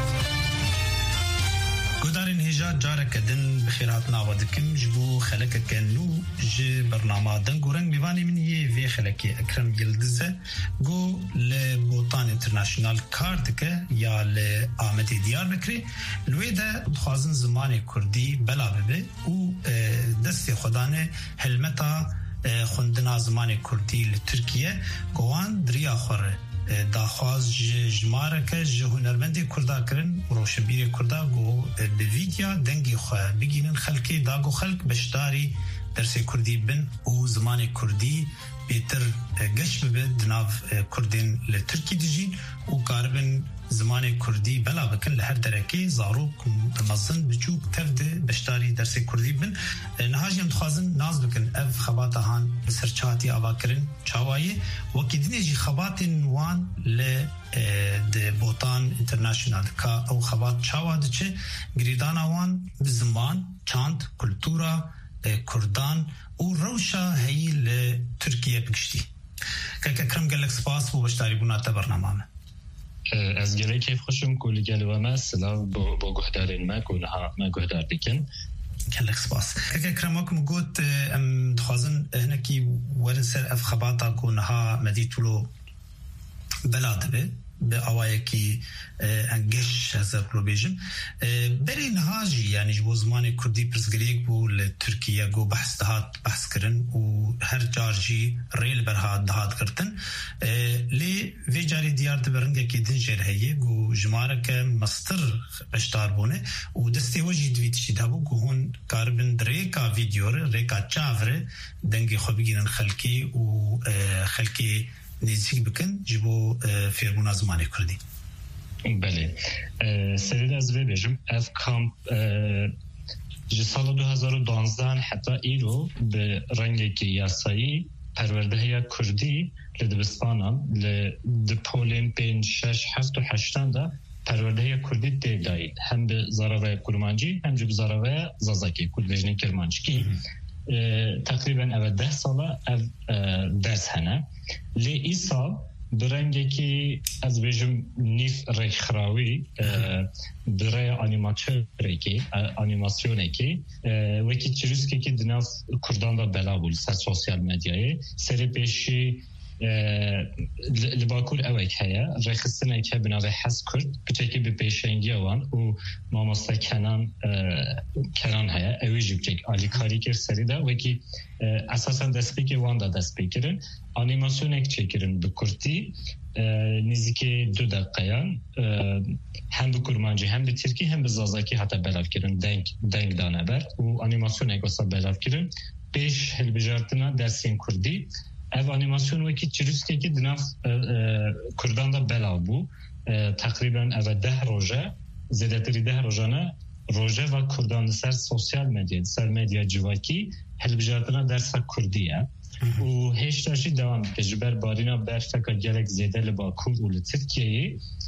گودارین هجا جاره کدن بخیرات نوادکم جبو خلک کنو ج برنامه دنگورنگ میوانی من یه وی خلکی اکرم یلدزه گو لبوتان انترناشنال کارت که یا لآمدی دیار بکری لوی ده خوازن زمان کردی بلا ببه و دست خودانه حلمتا خوندنا زمان کردی لترکیه گوان دریا خوره داخواز جماره که هنرمندی کردا کرن روشنبیر کردا گو به ویدیا دنگی خواه بگینن خلکی داگو خلق بشداری درس کردی بن و زمان کردی بهتر گشت ببه دناف کردین لترکی دیجین و قاربن زمان کردی بلا بکن لهر درکی زاروک مزن بچوب تفده بشداری درس کردی بن نهاجی هم تخوازن ناز بکن اف خبات هان بسرچاتی آوا کرن چاوایی وکی دینجی خبات وان ده بوتان انترناشنال که او خبات چاوا ده چه گریدان وان بزمان چاند کلتورا کردان و روشا هی لترکیه بکشتی که اکرم گلک سپاس بو بشداری بونات برنامه از گله کیف خوشم کولی گله و ما سلام با گهدارین ما کولها ما گهدار بکن کلک سپاس که اکرماکم گوت ام تخوازن هنکی ورسر اف خباتا کولها مدیتولو بلاده به به آوایی که انگش از پروبیجم بری نهاجی یعنی جو زمان کردی پرسگریک بو لترکیه گو بحث کرن و هر جارجی ریل برهاد دهات کرتن لی وی جاری دیار دبرنگه که دن جرهیه گو جماره که مستر اشتار بونه و دسته وجی دویت شیده بو گو هون کاربن ریکا ویدیوره ریکا چاوره دنگی خوبگینن خلکی و خلکی نزدیک بکن جبو فیربونا زمانی کردی. بله سرید از وی بجم اف کامپ سال 2012 حتی ایرو به رنگ که یاسایی پرورده کردی لدبستانم لدپولین پین 6 7 و 8 دا پرورده کردی دیدایید هم به زراوه کرمانجی هم به زراوه زازاکی کردوژنی کرمانجکی تقریبا اول 10 ساله درس هنه لی ایسا برنگه که از بیجم نیف ریخراوی برای انیماسیونه که وکی چیزی که دناف کردان دا بلا بود سر سوسیال مدیای سری پیشی لباکور اوک هیا رخصتن که بنابرای حس کرد بچه به پیشنگی آوان و ماماستا کنان هیا اویجی بچه آلی کاری کرد سری دا وکی اساسا دست پیکی وان دا دست پیکرن انیماسیون اک چکرن بکرتی نزدیک 2 دقیقه هم به کرمانجی هم به ترکی هم به زازاکی حتی بلاف کردن دنگ دانه برد و انیماسیون اک اصلا بلاف کردن پیش هل بجارتنا درسین کردی ev animasyon veki çirüske ki dinav Kurdan da bela bu takriben ev 10 roja zedetri 10 rojana roja ve Kurdan ser sosyal medya civaki helbijartına dersa Kurdiye و هشتاشی دوام تجربه بارینا برفک گلک زیده لباکور و لترکیه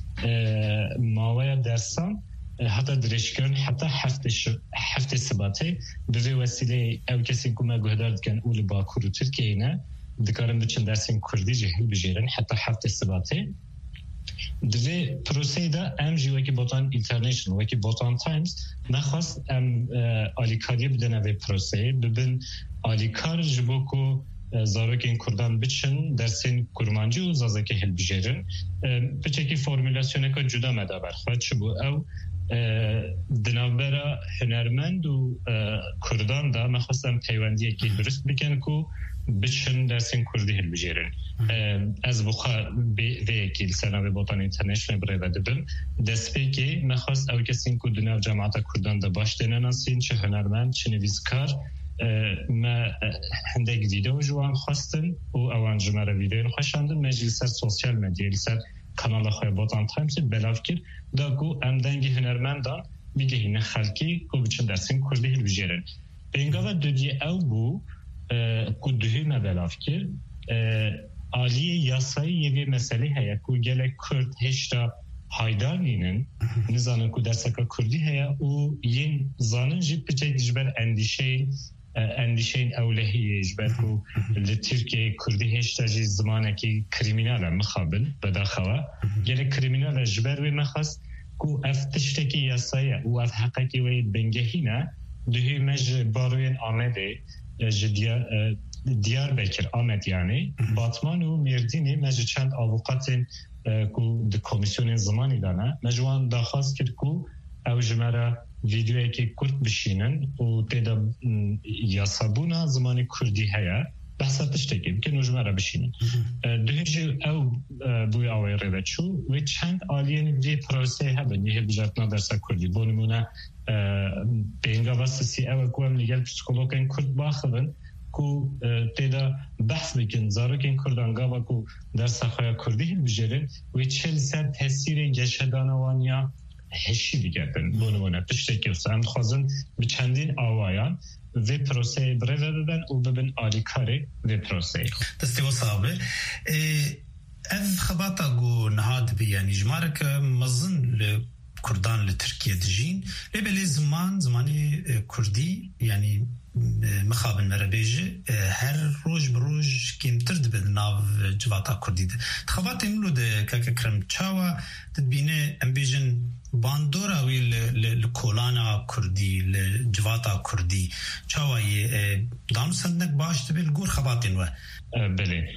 ماوی درسان حتی درشکرن حتی هفته سباته به وسیله او کسی که گهدارد کن او لباکور و ترکیه نه دکارم بچن درسین کردی جهل بجیرن حتی هفته سباته دوی پروسه دا ام جی وکی بوتان اینترنشنل وکی بوتان تایمز نخواست ام آلیکاری بدن اوی پروسه ببین آلیکار جبو که زاروکین کردان بچن درسین کرمانجی و زازاکی هل بجیرن بچه که فرمولاسیونه که جدا مدابر خواهد چبو او دنابرا هنرمند و کردان دا مخواستم پیوندیه که درست بکن که بچن درسین کردی هل بجیرن از بخار به اکیل سنوی بوتان اینترنشنل برای بدبم دست پیکی مخواست او کسین که دنیا جماعت کردان دا باش دنناسین چه هنرمند چه نویسکار ما هندگ ویدیو جوان خواستن و اوان جمعه ویدیو خوشاندن مجلس سوسیال مدیا سر کانال خواه بوتان تایمز بلاف کرد دا گو امدنگی هنرمندان میگه هینه خلکی که بچن درسین کردی هل بجیرن به انگاه دودی او بو که دوهی بلاف کرد آلی یاسایی یه مسئله هیا که گله کرد هشتا haydar ninin nizanen ku derseka Kurdî heye û yên zanin jî piçek ji ber endîşeyê اندیشین اولهیه جبرکو لترکیه کردی هشتاجی زمانکی کریمینال مخابل بداخواه گله کریمینال جبروی مخواست کو افتشتکی یاسایه و اف حقیقی وید بنگهینه دهی مج باروین آمده دیار بکر آمد یعنی باتمان و مردینی مج چند آوقاتین کو د کمیسیون زمانی دانه مجوان داخواست کرد کو او جمره ویدیوی که کرد بشینن و تیدا یاسابونا زمانی کردی هیا بحثا تشتکی بکن و جمره بشینن دوهجی او بوی آوی ریده چو و چند آلین وی پروسه هبن یه بجارتنا درسا کردی بونمونه بینگا واسسی او کوام لگل پسیکولوگین کرد باخبن کو تیدا بحث بکن زاروکین کردانگا و کو درسا خواه کردی بجرن و چل سر تحصیل گشدانوانیا هشی بگردن بونمونه تشتکی وسا هم خوازن به چندین آوایان و پروسه بره دادن و ببین آلیکاری و پروسه دستی و صابه اف خباتا گو نهاد بی یعنی جمارک مزن لکردان لترکیه دجین لبلی زمانی کردی یعنی مخابن مربیجه هر روز بروز کمتر دبن ناو جواتا کردی ده خباتا اینلو ده که کرم چاوا تدبینه امبیجن باندورا وی لکولانا کردی لجواتا کردی چاوایی دانو سندک باش دبیل گور خباتین و بله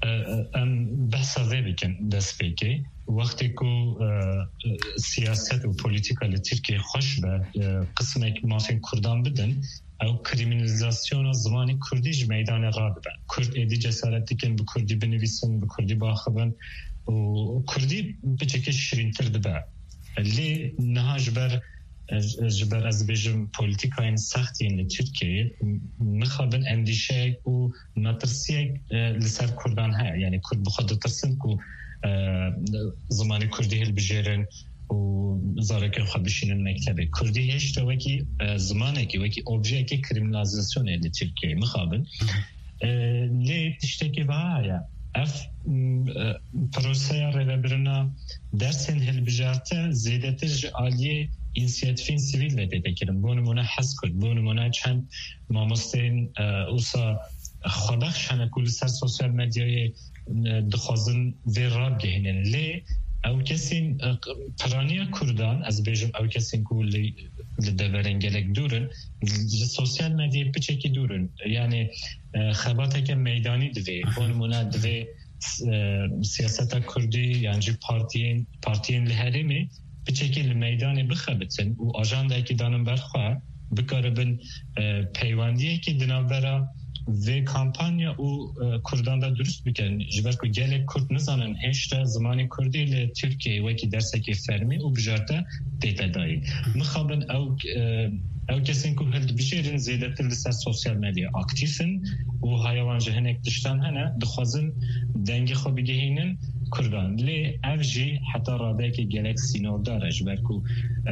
بحثا ذی بکن دست بکی وقتی که سیاست و پولیتیکا لترکیه خوش به قسمه که مافین کردان بدن او کریمینالیزاسیون زمانی کردیش میدان را ببن کرد ایدی جسارت دیکن به کردی بنویسن به کردی باخبن و کردی بچه شیرین تر دبن لی نها جبر از بیجم پولیتیکاین سختی این ترکیه مخابن اندیشه و نترسیه لسر کردان ها یعنی کرد بخواد ترسن که زمانی کردی هل بجیرن و زارکه خواه بشینن مکتبه کردی هشتا وکی زمانه که وکی اوبژه که کریمینالازیسیون ایلی ترکیه مخابن لی تشتکی باها اف پروسه ریوبرنا درسن هل بجارته زیدتش آلیه اینسیاتیفین سیویل ویده کرن بونمونه حس کرد بونمونه چند مامستین اوسا خودخش هنه کل سر سوسیال مدیای دخوازن وی راب گهینن لی او کسین پرانیا کردان از بیجم او کسین کل لدورن گلک دورن سوسیال مدیای پچکی دورن یعنی خباته که میدانی دوی بونمونه دوی سیاست کردی یعنی پارتین لحریمی بچکی لمیدان بخبتن و آجانده که دانم برخواه بکاربن پیواندیه که دنابرا و کامپانیا و کردان دا درست بکن جبر که گل کرد نزانن هشتا زمانی کردی لترکیه وکی درسه که فرمی و بجارده دیتا دایی مخابن او کسین که هلد بجیرن زیدتر لسر سوسیال مدیا اکتیفن و هایوان جهنک دشتن هنه دخوازن دنگی خوابی گهینن کردان لی افجی حتی راده که گلک سینور داره جبر که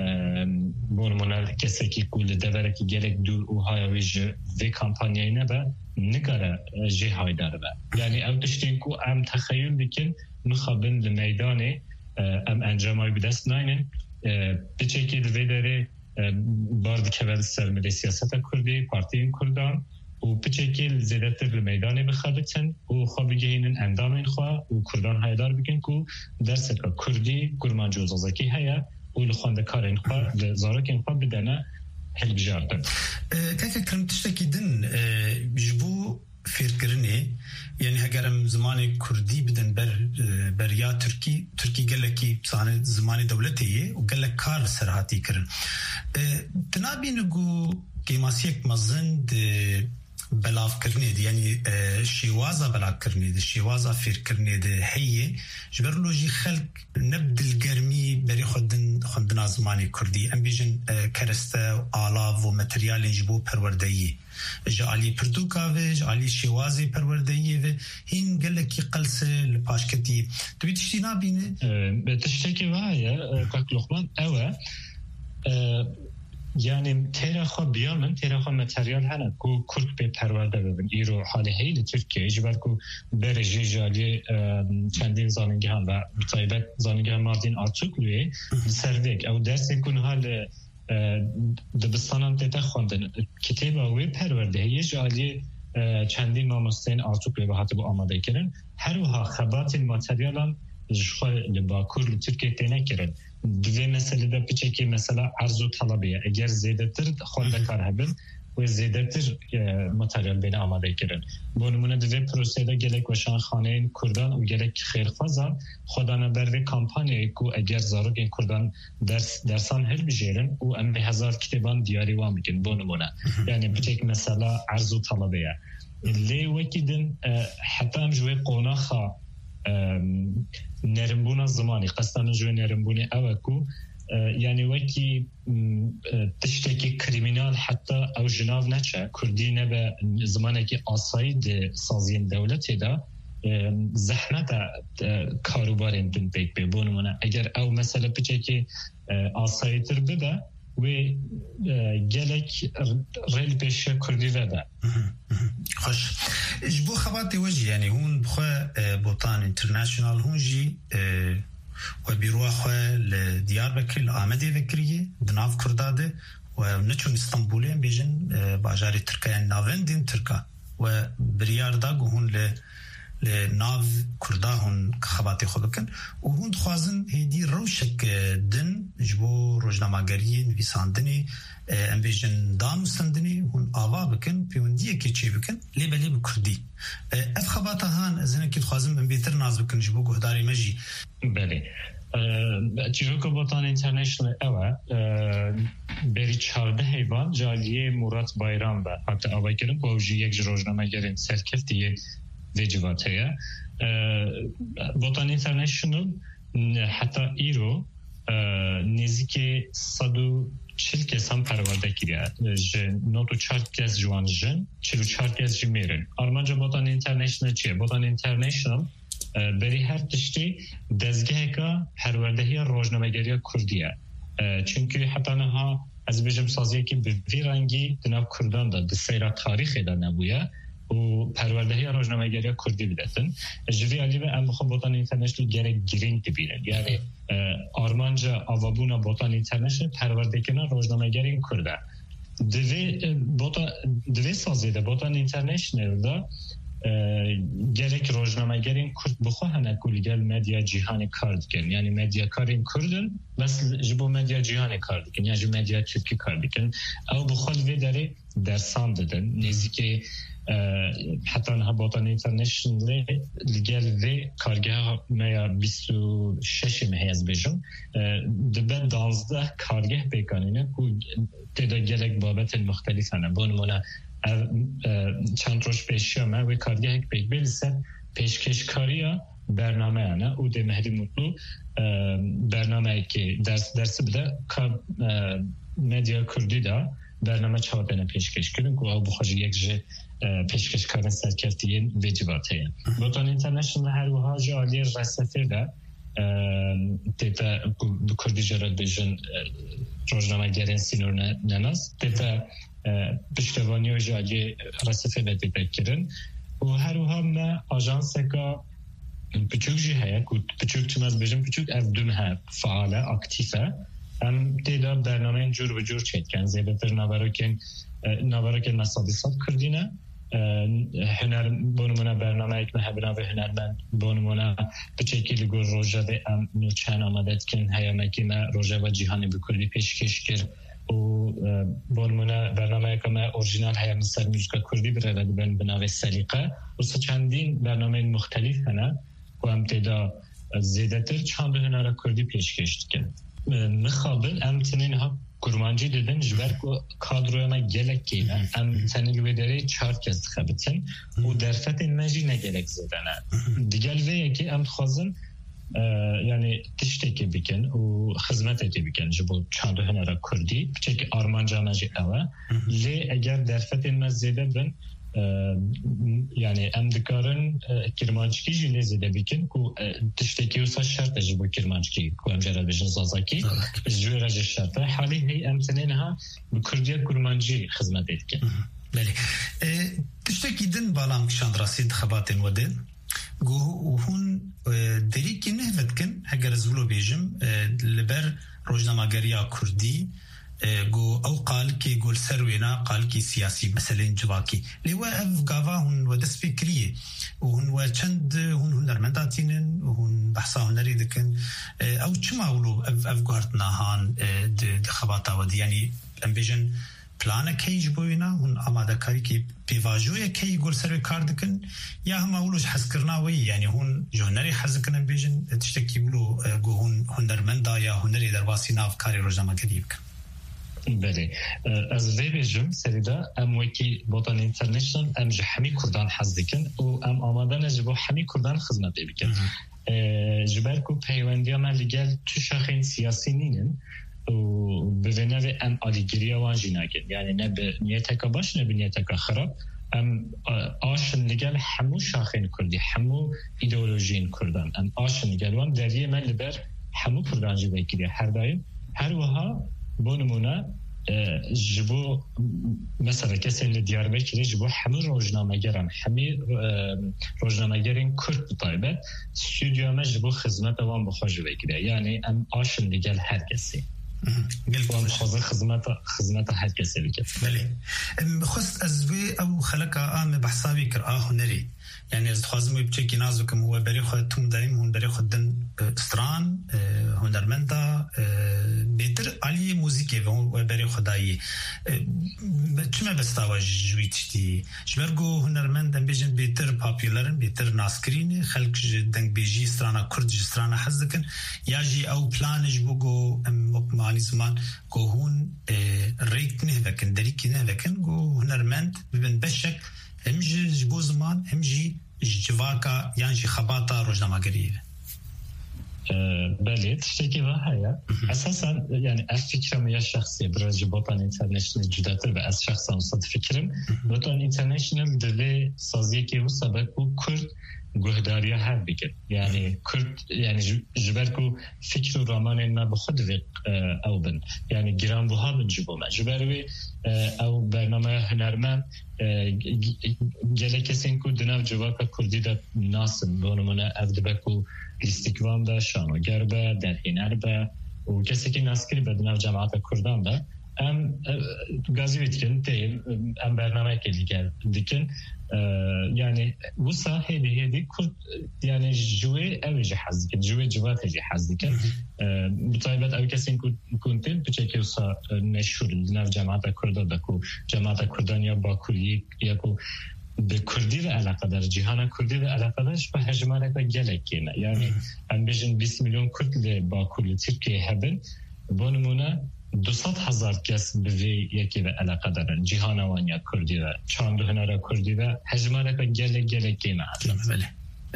بونمونال کسی که کل دوره که گلک دور و هایویج وی کامپانیای نبه نگاره جی های داره به یعنی او تشتین که ام تخیل بکن مخابن لمیدانه ام انجام های بدست ناینن بچه که دوی داره بارد که بر سرمده سیاست کردی پارتین کردان و بچه زیادتر لمیدانه بخوابتن و خوابی گهینن اندام این خواه و کردان هایدار بکن که درسه که کردی گرمان جوزازکی هیا و لخوانده کار این خواه زارک این خواه بدنه هل بجاردن که کرم تشتکی دن جبو فیرکرنه یعنی اگرم زمان کردی بدن بر یا ترکی گلکی زمان دولتیه و گلک کار سرحاتی کرن تنابی نگو قیماسیک مزن بلاف کرنه دی یعنی شیوازا بلاف کرنه دی شیوازا فیر کرنه دی هیه جبر لوجی خلق نبدل گرمی بری خوندنا زمانی کردی ام بیجن کرسته و آلاف و متریال جبو پروردهی جعلی پردوکا و جعلی شیوازی پروردهی و هین گلکی قلسه لپاشکتی تو بیتشتی نابینه؟ تشتکی وایه کاک لقمان اوه یعنی تیرا خواه بیامن تیرا خواه متریال هنه که کرد به پرورده ببین ایرو حاله هیل ترکیه جبر که بره جیجالی چندین زاننگی هم و بطایبت زاننگی هم ماردین آتوکلویه سروک او درس کن حال دبستانم تتا خوندن کتاب وی پرورده یه جالی چندین ماموستین آرتوک به حتی با آماده کردن هر وها خبات ماتریالان جخواه باکور لترکیه تینه کردن دوی مسئله دا پیچه که مثلا عرض و طلبیه اگر زیده تر خونده کار هبن و زیده تر ماتریال بین آماده کردن با نمونه دوی پروسه دا گلک وشان خانه کردان و گلک خیرخوازان خودانه بروی کامپانی که اگر زاروک این کردان درسان هل بجیرن و امی 1000 کتابان دیاری وان بکن با نمونه یعنی پیچه که مثلا عرض و طلبیه لی وکی دن حتی هم جوی قوناخا نرمبون زمانی قصدان جوی نرمبونی اوکو یعنی وکی تشتکی کریمینال حتی او جناو نچه کردی نبه زمانی که آسایی ده سازین دولتی ده زحمت کاروبارین دن بیک ببونمونه اگر او مثلا بچه که آسایی تر بده و گلک ریل پیش کردی وده خوش جبو خباتی وجه یعنی هون بخواه بوتان انترناشنال هون جی و بیروه خواه لدیار بکری لآمده بکریه دناف کرداده و نچون استانبولی هم بیجن باجاری ترکیه ناوندین ترکا و بریار داگو هون لناو کردا هون خباتی خود بکن و هون دخوازن هیدی روشک دن جبو روجناماگری نویساندنی ام بیجن دانوستندنی هون آوا بکن پیوندیه که چی بکن لیبه کردی اف خباتا هان ازنه که دخوازن من بیتر ناز بکن جبو گهداری مجی بله چیروکو بوتان اینترنشنال اوه بری 14 حیوان جالیه مراد بایران و حتی آوای کردن با اوجی یک روجناماگرین سرکفتیه وجواتیه بوتان اینترنشنال حتی ایرو نزدیک 140 کس هم پرورده کریه 94 کس جوان جن 44 کس جمیرن آرمانجا بوتان اینترنشنال چیه؟ بوتان اینترنشنال بری هر تشتی دزگه که پروردهی روزنامه‌گری کردیه چونکه حتی نها از بیجم سازیه که به وی رنگی دناب کردان دا دسیرا تاریخی دا نبویه و پروردهی روزنامه‌گری کردی بدتن جوی علی به ام بخواه بوتان اینترنشنال گره گرینگ ببینن یعنی آرمانجا آوابونا بوتان اینترنشنال پرورده کنن روزنامه‌گری کرده دوی سازیده بوتان اینترنشنال دا گرک روزنامه‌گرین کرد بخواه هنکولی گل مدیا جهانی کار دکن یعنی مدیا کارین کردن بس جبو مدیا جهانی کار دکن یا جو مدیا ترکی کار دکن او بخواه وی داره درسان دادن نیزی که حتی انها بوتان اینترنشنال لگل وی کارگاه میا 26 مهی از بیجم دبه 12 کارگاه بکنینه که تدا گلک بابت مختلف هنه بونمونه چند روز پیشی همه و کارگاه یک پیک بلیسد پیشکشکاری برنامه هنه او ده مهدی مطلو برنامه که درس بده که مدیا کردی دا برنامه چهاردنه پیشکش کردن که او بخواهی یک جه پیشکشکار سرکفتیین ویجباته هن بوتان اینترنشنال هر وها جالی رسفه ده تیتا کردی جرد بیجن روزنامه گرین سینور نناز تیتا پشتوانی و جالی رسفه بدی بکرن و هر وها ما آجانس که بچوک جی هیا که بچوک چماز بیجن بچوک افدون ها فعاله اکتیفه هم تیدا برنامه جور و جور چید کن زیده تر نوارکن مسادیسات کردینه هنر بونمونه برنامه ایک محبنا و هنرمند بونمونه بچه لگو روژه ده ام نوچن آمدد کن هیامه که ما روژه و جیهانی بکردی پیشکش کرد و بونمونه برنامه ایک ما اورجینال هیام سر موزیکا کردی برده بین بناوه سلیقه و چندین برنامه مختلف هنه و هم تیدا زیده تر چند هنر کردی پیشکش کن مخابل ام تنین ها گرمانجی دیدن جبر که کادروی ما گلک کیلن ام تنین ویدره 4 کس خبتن و درفت مجی نگلک زیدنه دیگل ویه که ام خوازن یعنی تشتی که بکن و خدمتی که بکن جبو چند هنر کردی چه که آرمانجا مجی اوه لی اگر درفت ما زیده بن یعنی ام دکارن کرمانچکی جلی زیده بکن که تشتکی وسا شرط جبو کرمانچکی که ام جرد بجن زازاکی جوی رجه شرطه حالی هی ام تنین ها بکردیه کرمانچی خدمت ایدکن بله تشتکی دن بالام کشاند راسید خباتین ودن گو هون دری که نهفت کن هگر از ولو بیجم لبر روزنامه‌گری کردی جو او قال كي يقول سروينا قال كي سياسي مثلا جواكي لوا اف غافا هون ودس فكريه وهن وچند هون هنرمنداتين وهن بحثا هنري دكن او چما ولو اف غارتنا هان د خباتا ودي يعني امبيجن پلانه کی جبوینا هون آماده کاری کی پیواجوی کی گل سر کار دکن یا هم اولوش حس کرنا وی یعنی هون جونری حس کنن بیجن تشتکی بلو گو هون هنرمندا یا هنری در واسی ناف کاری روزنامه گری بکن. بله از وی بیجم سریدا ام وکی بوتان اینترنشنال ام جحمی کردان حس دکن و ام آماده نجبو حمی کردان خدمت بکن. جبرکو پیوندیا من لگل تو شاخین سیاسی نینن و ببینه ام آلیگیری وان جیناگن یعنی نه به نیتک باش نه به نیتک خراب ام آشن لگل همو شاخین کردی همو ایدئولوژین کردن ام آشن لگل وان دریه من لبر همو کردان جیده کردی هر دایم هر وها بونمونه جبو مثلا کسی اللي دیار بکری جبو همو روزنامه‌گران همی روزنامه‌گرین کرد بطایبه استودیو ما جبو خدمت وان بخوش بکری یعنی ام آشن لگل هر کسی وان خوزه خدمت هر کسی بکر بله خست از وی او خلق آم بحثاوی کر هنری يعني خازم بشكل نازكم هو بريخ توم دايم هون بريخ دن ستران هنرمندا بيتر علي موسيقى هون بريخ داي شما بستاوى جويتشتي شبرغو هنرمندا بيجن بيتر بابيلارن بيتر ناسكرين خلق دنگ بيجي سترانا كرد سترانا حزكن ياجي او بلانج بوغو مقماني زمان go هون ريت نهبكن دريكي نهبكن go هنرمند ببن بشك همجي جبو زمان همجي جواكا يعني خباطة روزنامه قريبة بله تشتكي وهايا اساسا يعني الفكره يا شخصيه برج بوتان انترناشونال جداتر به از شخصا صد فکرم بوتان انترناشونال دله سازی که و سبب و کرد گهداری هر بکن یعنی کرد یعنی جبرکو فکر و رامان ما بخود او بن یعنی گران بوها بن جبو ما جبروی او برنامه هنرمند گله کسین کو دناو جواکا کردی دا ناسن بونمونه افدبکو لیستیکوان با شانوگر با درهینر با و کسی که ناسکری با دناو جماعت کردان با ام گازی بیتکن تیم ام برنامه که دیکن يعني وصا هيدي كنت يعني جوي او جهاز جوي جوات جهاز دي بطيبات او كسين كنت بتشكي وصا مشهور لنا جماعه كردان دكو جماعه كردان يا باكوري ياكو بكردي و علاقه در جهان كردي و علاقه درش به هجمانه و گلکینه يعني ام بيجن 20 مليون كرد لباكوري تركيا هبن بونمونه 200,000 کس به یکی و علاقه دارن جهان وانیا کردی و چند هنر کردی و هجمانه که گله کیمه بله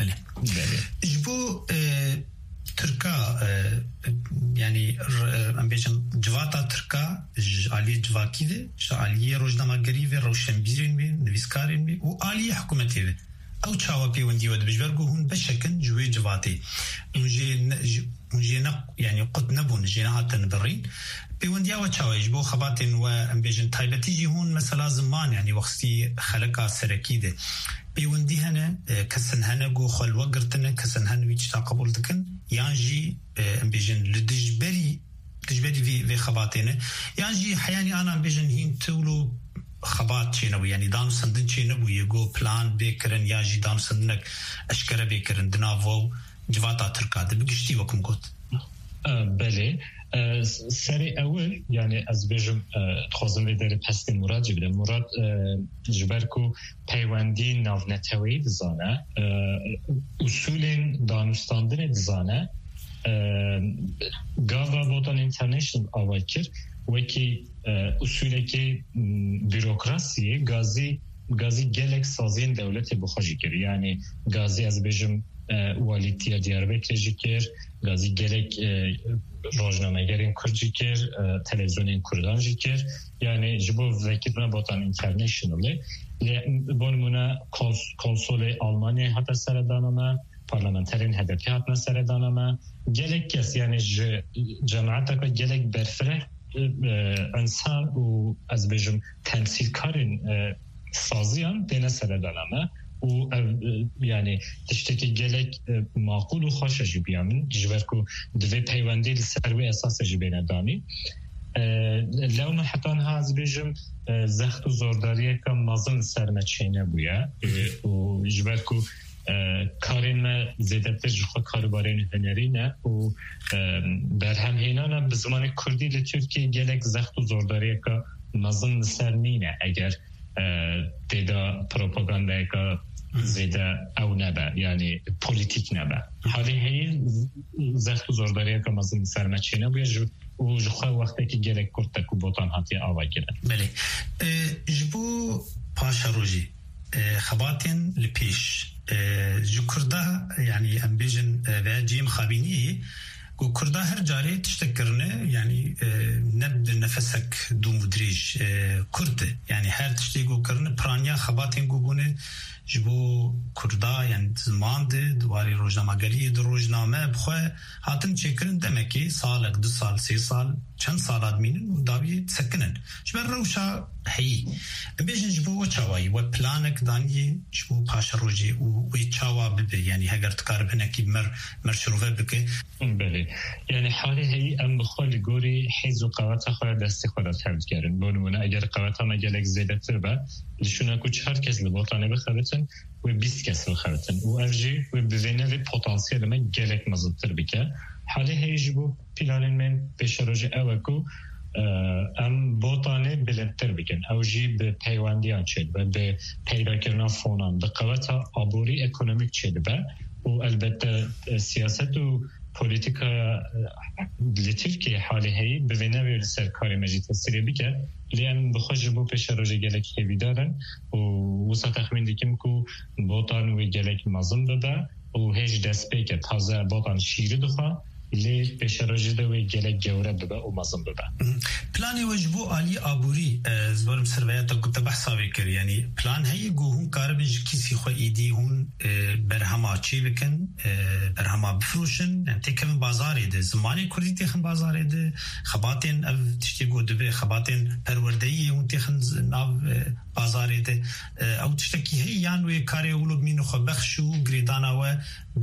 جبو ترکا يعني ام بيجن جواتا تركا علي جواكي ده علي روزنامه‌گری و روشنبیرین بی نویسکارین بی و عالی حکومتی ده او چاوا پیوندی ود بجبرگو هون بشکن جوی جواتی مجينا يعني قد نبون جينا تنبرين بيونديا وتشاويج بو خباتين وامبيجن تايبتيجي هون مثلا زمان يعني وقتي خلقا سركيده بيوندي هنا كسن هنا جو خل وقرتنا كسن هنا ويش تقبل دكن يانجي امبيجن لدجبري في خباتين يانجي حياني انا امبيجن هين تولو خبات چینو یعنی دانو سندن چینو یگو پلان بکرن یا جی دانو سندنک اشکره بکرن دناوو جواتا ترکا ده بگشتی وکم گوت بله سری اول یعنی از بیجم تخوازم ویدر پستی مراد جبده مراد جبرکو پیوندی ناونتوی دزانه اصول دانستاندن دزانه گاوا بوتان اینترنشنال آوای کرد وکی اصولی که بیروکراسی گازی گلک سازین دولت بخوشی کرد یعنی گازی از بیجم والیتیا دیاربکر جیکر گازی گلک روزنامه‌گرین کرد جیکر تلویزیونین کردان جیکر یعنی جبو وکیل بنا بوتان اینترنشناله بونمونه کنسول آلمانی حتی سردانمه پارلمانترین هدفی حتی سردانمه گلک کس یعنی جماعت که گلک برفره انسان و از بیجم تمثیل کارین سازیان دینه سردانمه و یعنی تشتکی گلک معقول و خوش جبیامن جبرکو دوی پیوندی لسروی اساس جبینه دانی لو ما حتان هاز بيجم زخت و زورداریه که مازن سرمچینه بویا و جبرد که کارین ما زیده تر خود کاربارین هنری نه و بر هم هینانه به زمان کردی لترکیه گلک زخت و زورداریه که مازن سرمینه اگر دیدا پروپاگانده که زیده او نبه یعنی پولیتیک نبه حالی هی زخت و زورداریه که مازن سرمچینه بویا و جخوا وقتی که گلک کرد تکو بوتان هاتی آوا گرن بله جبو پاشا روژی خباتين لبيش جو كردا يعني امبيجن جيم خابيني جو كردا هر جاري تشتكرنا يعني نبدا نفسك دو مدريج كرد يعني هر تشتيجو كرنا برانيا خباتين جوبونه جبو كردا يعني زمان دواري روزنامه‌گری دو روزنامه بخواه هاتن چکرن دمکی سالک 2 سال 3 سال چند سالات مینن و داوی تسکنن جبر روشا هی بیشن جبو و چاوایی و پلانک دانی جبو پاش روجی و چاوا ببه یعنی هگر تکار بنکی مرشروفه بکه بله یعنی حالی هی ام بخواه گوری حیز و قوات خواه دستی خودت حفظ گرن بونونه اگر قوات هم گلک زیده تر با لشونه که 4 کس لباطانه بخوابتن و 20 کس بخوابتن و افجی و بوینه و پوتانسیل من گلک مزدتر بکه حالی هیچ بو پیلانین من بشروج اوکو ام بوتانه بلندتر بکن او جی به پیوندیان چید و به پیدا کردن فونان به قوت آبوری اکونومیک چید و البته سیاست و پولیتیکا لترکیه حالی هی بوینه و سرکاری مجید تسریع بکن لیان بخوش بو پشروج گلک هیوی دارن و وسط تخمین دیکیم که بوتان و گلک مازم ببه و هیچ دست بکه تازه بوتان شیری دخواه لی پشروجی دوی گلک گوره ببه و مازم ببه پلانی وجبو آلی آبوری زبارم سرویتا گوت بحثا بکر یعنی پلان هی گو هون کاربیج کسی خو ایدی هون برهما چی بکن برهما بفروشن تکم بازاری ده زمانی کردی تیخن بازاری ده خباتین او تشتی گو دبه خباتین پروردهی هون تیخن ناو بازاری ده او تشتکی هی یانوی کاری اولو بمینو خو بخشو گریدانا و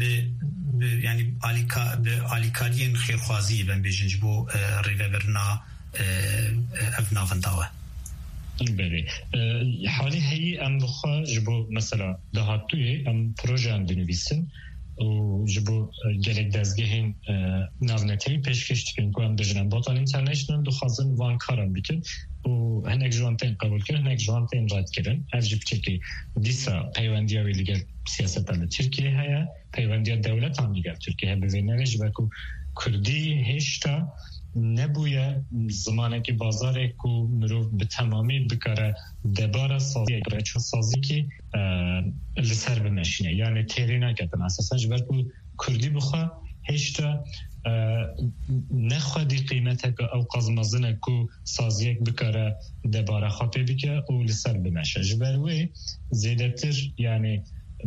يعني آلیکارین خیرخوازی بن بیشنج بو ریوه برنا ابنا فنداوه بله حالی هی ام بخوا جبو مثلا دهاتوی ام پروژه ام دنویسن و جبو گلک دزگهین ناونتوی پیشکش تکن که ام بجنن باتان اینترنیشنل دو خازن وان کارم بکن و هنک جوانتین قبول کرن هنک جوانتین رد کرن افجی بچکی دیسا پیوندی آوی لگر سیاست دل ترکیه هیا پیوندی دولت هم لگر ترکیه هیا بزینرش بکو کردی هشتا نبویه زمانه که بازاره که مروف به تمامی بکاره دباره سازی رچو سازی که لسر بمشینه یعنی تیری نکردن اساسا جبر که کردی بخواه هشتا نخوادی قیمته که او قزمزنه که سازیک بکاره دباره خواهی بکه او لسر بمشه جبروی زیده تر یعنی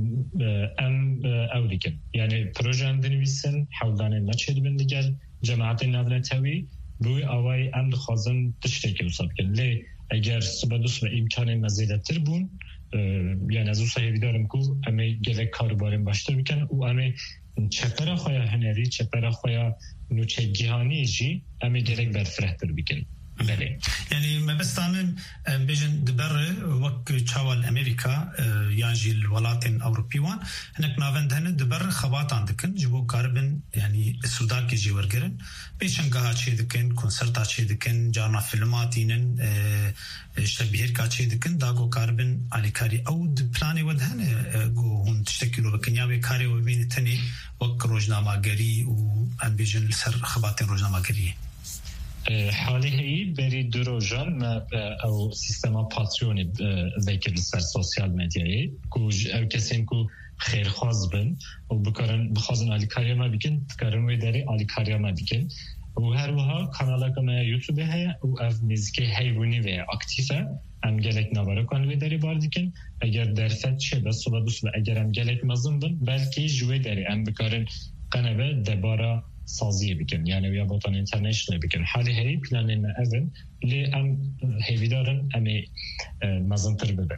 ام اولی کن یعنی پروژه هم دنویسن حولانه نچید بندگل جماعت نونتوی بوی آوائی ام دخوازن تشتکی وصاب کن لی اگر سبادوس و امکان مزیده تر بون یعنی از او صحیحی دارم که امی گلک کارباریم باشتر بکن و امی چپر خواه هنری چپر خواه نوچه گیهانی جی امی گلک برفرهتر بکن بله يعني ما بس تعمل بيجن دبر وك تشاول امريكا ياجي الولايات الاوروبيوان هناك نافند هن دبر خبات عندكن جبو كاربن يعني السودان كي جي ورغرن بيشن قاعد شي دكن كونسرت شي دكن جانا فيلماتين شبيهر كا شي دكن داغو كاربن علي كاري او بلاني ودهن جو هون تشتكلوا بكنياوي كاري وبين تاني وك روزنامه‌گری و ام بيجن سر خبات روزنامه‌گری حالی هی بری دروژان او سیستما پاتریونی وکیل سر سوسیال مدیایی که او کسیم که خیرخواز بن و بخوازن آلیکاریا ما بکن بکارن وی داری آلیکاریا ما بکن و هر وها کانالا که ما یوتیوب هیا و او میزیک هیونی و اکتیفه ام گلک نواره کن وی داری بار دیکن اگر درفت چه بس و دوست و اگر ام گلک مزم بن بلکه جوی داری ام بکارن قنبه دبارا سازی بکن یعنی ویا بوتان اینترنشنل بکن حالی هی پلانین اون لی ام هیوی دارن امی مزنتر ببن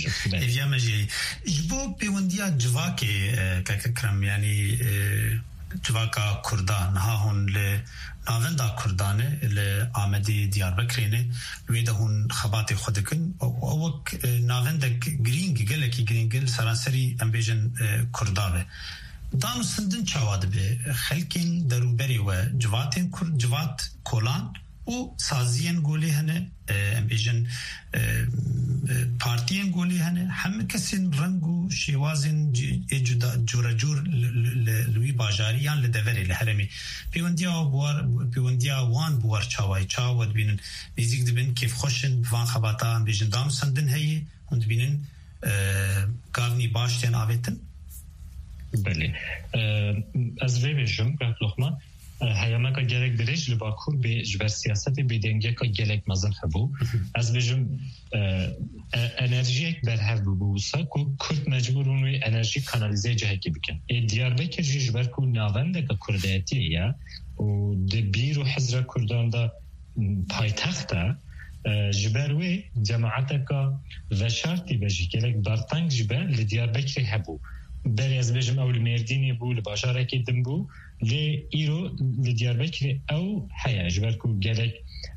ایویا مجی جبو پیوندیا جواکی که کرم یعنی جواکا کردان ها هون ل ناوندا کردانه ل آمدی دیاربکرینه ویده هون خبات خودکن او وک ناوندا گرینگ گلکی گرینگل سراسری امبیجن کرداوه دانو سندن چاواد به خلکین دروبری و جواتین کرد جوات کولان و سازین گولی هنه امبیجن پارتین گولی هنه همه کسین رنگو شیوازین جورا جور لوی باجاریان لدوری لحرمی پیوندیا وان بوار چاوای چاواد بینن بیزیک دبین کیف خوشن وان خباتا امبیجن دانو سندن هایی هند بینن گاونی باشتین آویتن بله از وی بجم رفت لخمان هیامه که گلک درش لباکور به جبر سیاست بیدنگه که گلک مزن خبو از بجم انرژی یک برهف ببوسا که کرد مجبورون وی انرژی کانالیزه جهکی بکن دیاربکر جبر که ناونده که کردایتیه یا و دبیر و حضر کردان دا پایتخته جبر وی جماعته که وشارتی بجی گلک برطنگ جبر لدیاربکر هبو بری از بجم اول مردینی بو لباشاره که دم بو لی ایرو لدیاربکر او حیا جبر که گلک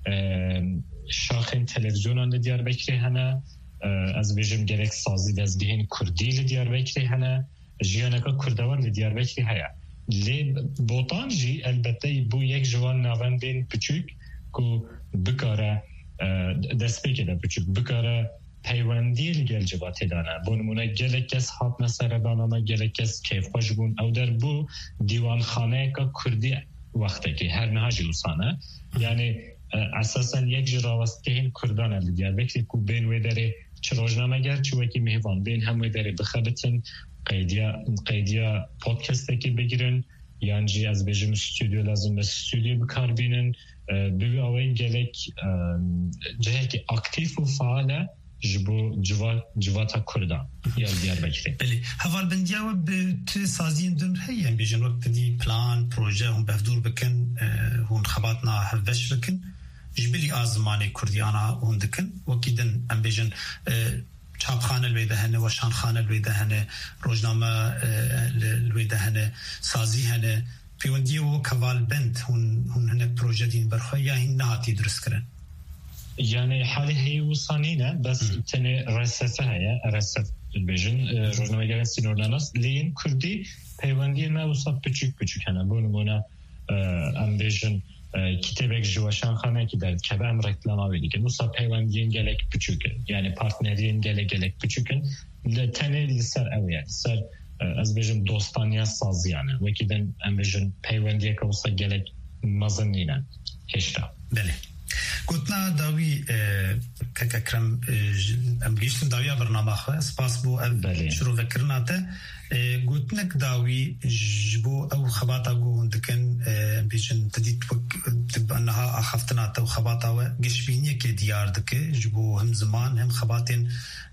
شاخین تلویزیونان لدیاربکر هنه از بجم گلک سازی دزگهین کردی لدیاربکر هنه جیانه که کردوان لدیاربکر حیا لی بوتان جی البته بو یک جوان ناوندین بچوک که بکاره دست بگیده بچوک بکاره پیوندی لگل جواتی دانه بونمونه گلک کس حاط نسره دانه گلک کس کیف خوش بون او در بو دیوان خانه که کردی وقتی که هر نهاجی لسانه یعنی اساسا یک جراوست که این کردانه لدیار بکری که بین وی داره چه روزنامه گر چه وکی مهوان بین هم وی داره بخبتن قیدیا پودکسته که بگیرن یعنی از بجم استودیو لازم به استودیو بکار بینن ببی اوی گلک جهه که اکتیف و فعاله جبو جواتا کردان یا دیاربکر بله حوال بندیا و به سازین دن هی بیجن وقت دی پلان پروژه هم بفدور بکن هون خباتنا هفش بکن جبلی آزمانی کردیانا هون دکن وکیدن ام بیجن چاپخانه الویده هنه وشان خانه الویده هنه روزنامه الویده هنه سازی هنه پیوندی و کوال بند هون هنه پروژه دین برخواه یا هین نهاتی درست کرن يعني حاله هي وصانينا بس تاني رسفة هي رسف البيجن روزنامه گرن سينورلاناس لين كردي پیوندی ما وصاب بچوك هنا بونمونا ام بيجن كتابك جواشان خانه که در کبه ام رکلام آویدی که وصاب پیوندین گلک بچوكن يعني پارتنرین گلک بچوكن تاني لسر اويا سر از بيجن دوستانيا سازيانه وكيدن ام بيجن پیوندی که وصاب گلک مزنينا هشتا بله گوتنا داوی که اکرم امگیشتن داوی برنامه خواه سپاس بو شروع وکرنا تا گوتنک داوی جبو او خباتا گو هندکن بیشن تدید تب انها اخفتنا تا خباتا و گشبینی که دیار دکه جبو هم زمان هم خباتین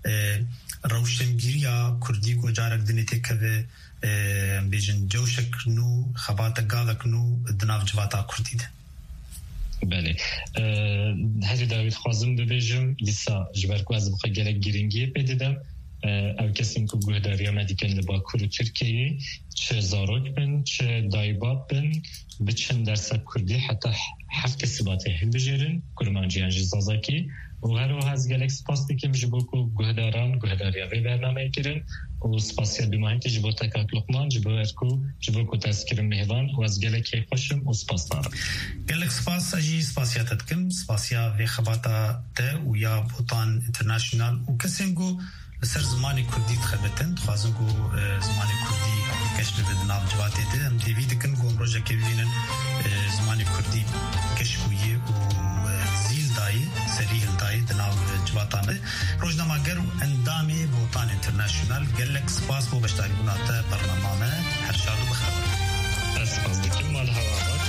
روشنگیریا کردی کو جارک دنیتی که بیشن جوشک نو خباتا گالک نو دناف جواتا کردی ده بله هری داوید خوازم ببیجم لیسا جبرکو از بخواه گلک گرینگیه پیدیدم او کسیم که گوهداری آمدی کن لباکور ترکیه چه زاروک بن چه دایباب بن بچن درصد کردی حتی 7 کسی باته هل بجیرن کرمانجی انجی زازاکی و هر و هز گلک سپاس دیکم جبو که گوهداران گوهداری آوی برنامه کرن و سپاسیت بیماهی که جبو تکاک لقمان جبو که تذکر مهوان و از گلک خوشم و سپاس دارم گلک سپاس اجی سپاسیتت کم سپاسیا وی خباتا ده و یا بوتان انترناشنال و کسیم گو لسر زمانی کردی تخبتن خوازن گو زمانی کردی کشت بدناف جواتی ده هم تیوی دکن گو امروژه که بینن زمانی کردی کشکویی و زیل دایی سریح دایی دناف جواتانه روزنامه‌گر و اندامی بوتان انترناشنال گلک سپاس بو بشتاری بناته برنامه هر شادو بخبر سپاس دکم مال هوا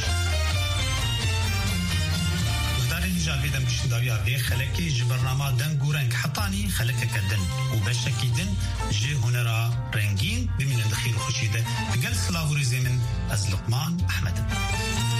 جاویدم کشنداوی آوی خلکی جبرنامه دن گورنگ حطانی خلک کدن و بشکی دن جه هنرا رنگین بمینن دخیل خوشیده بگل سلاوری زمین از لقمان احمد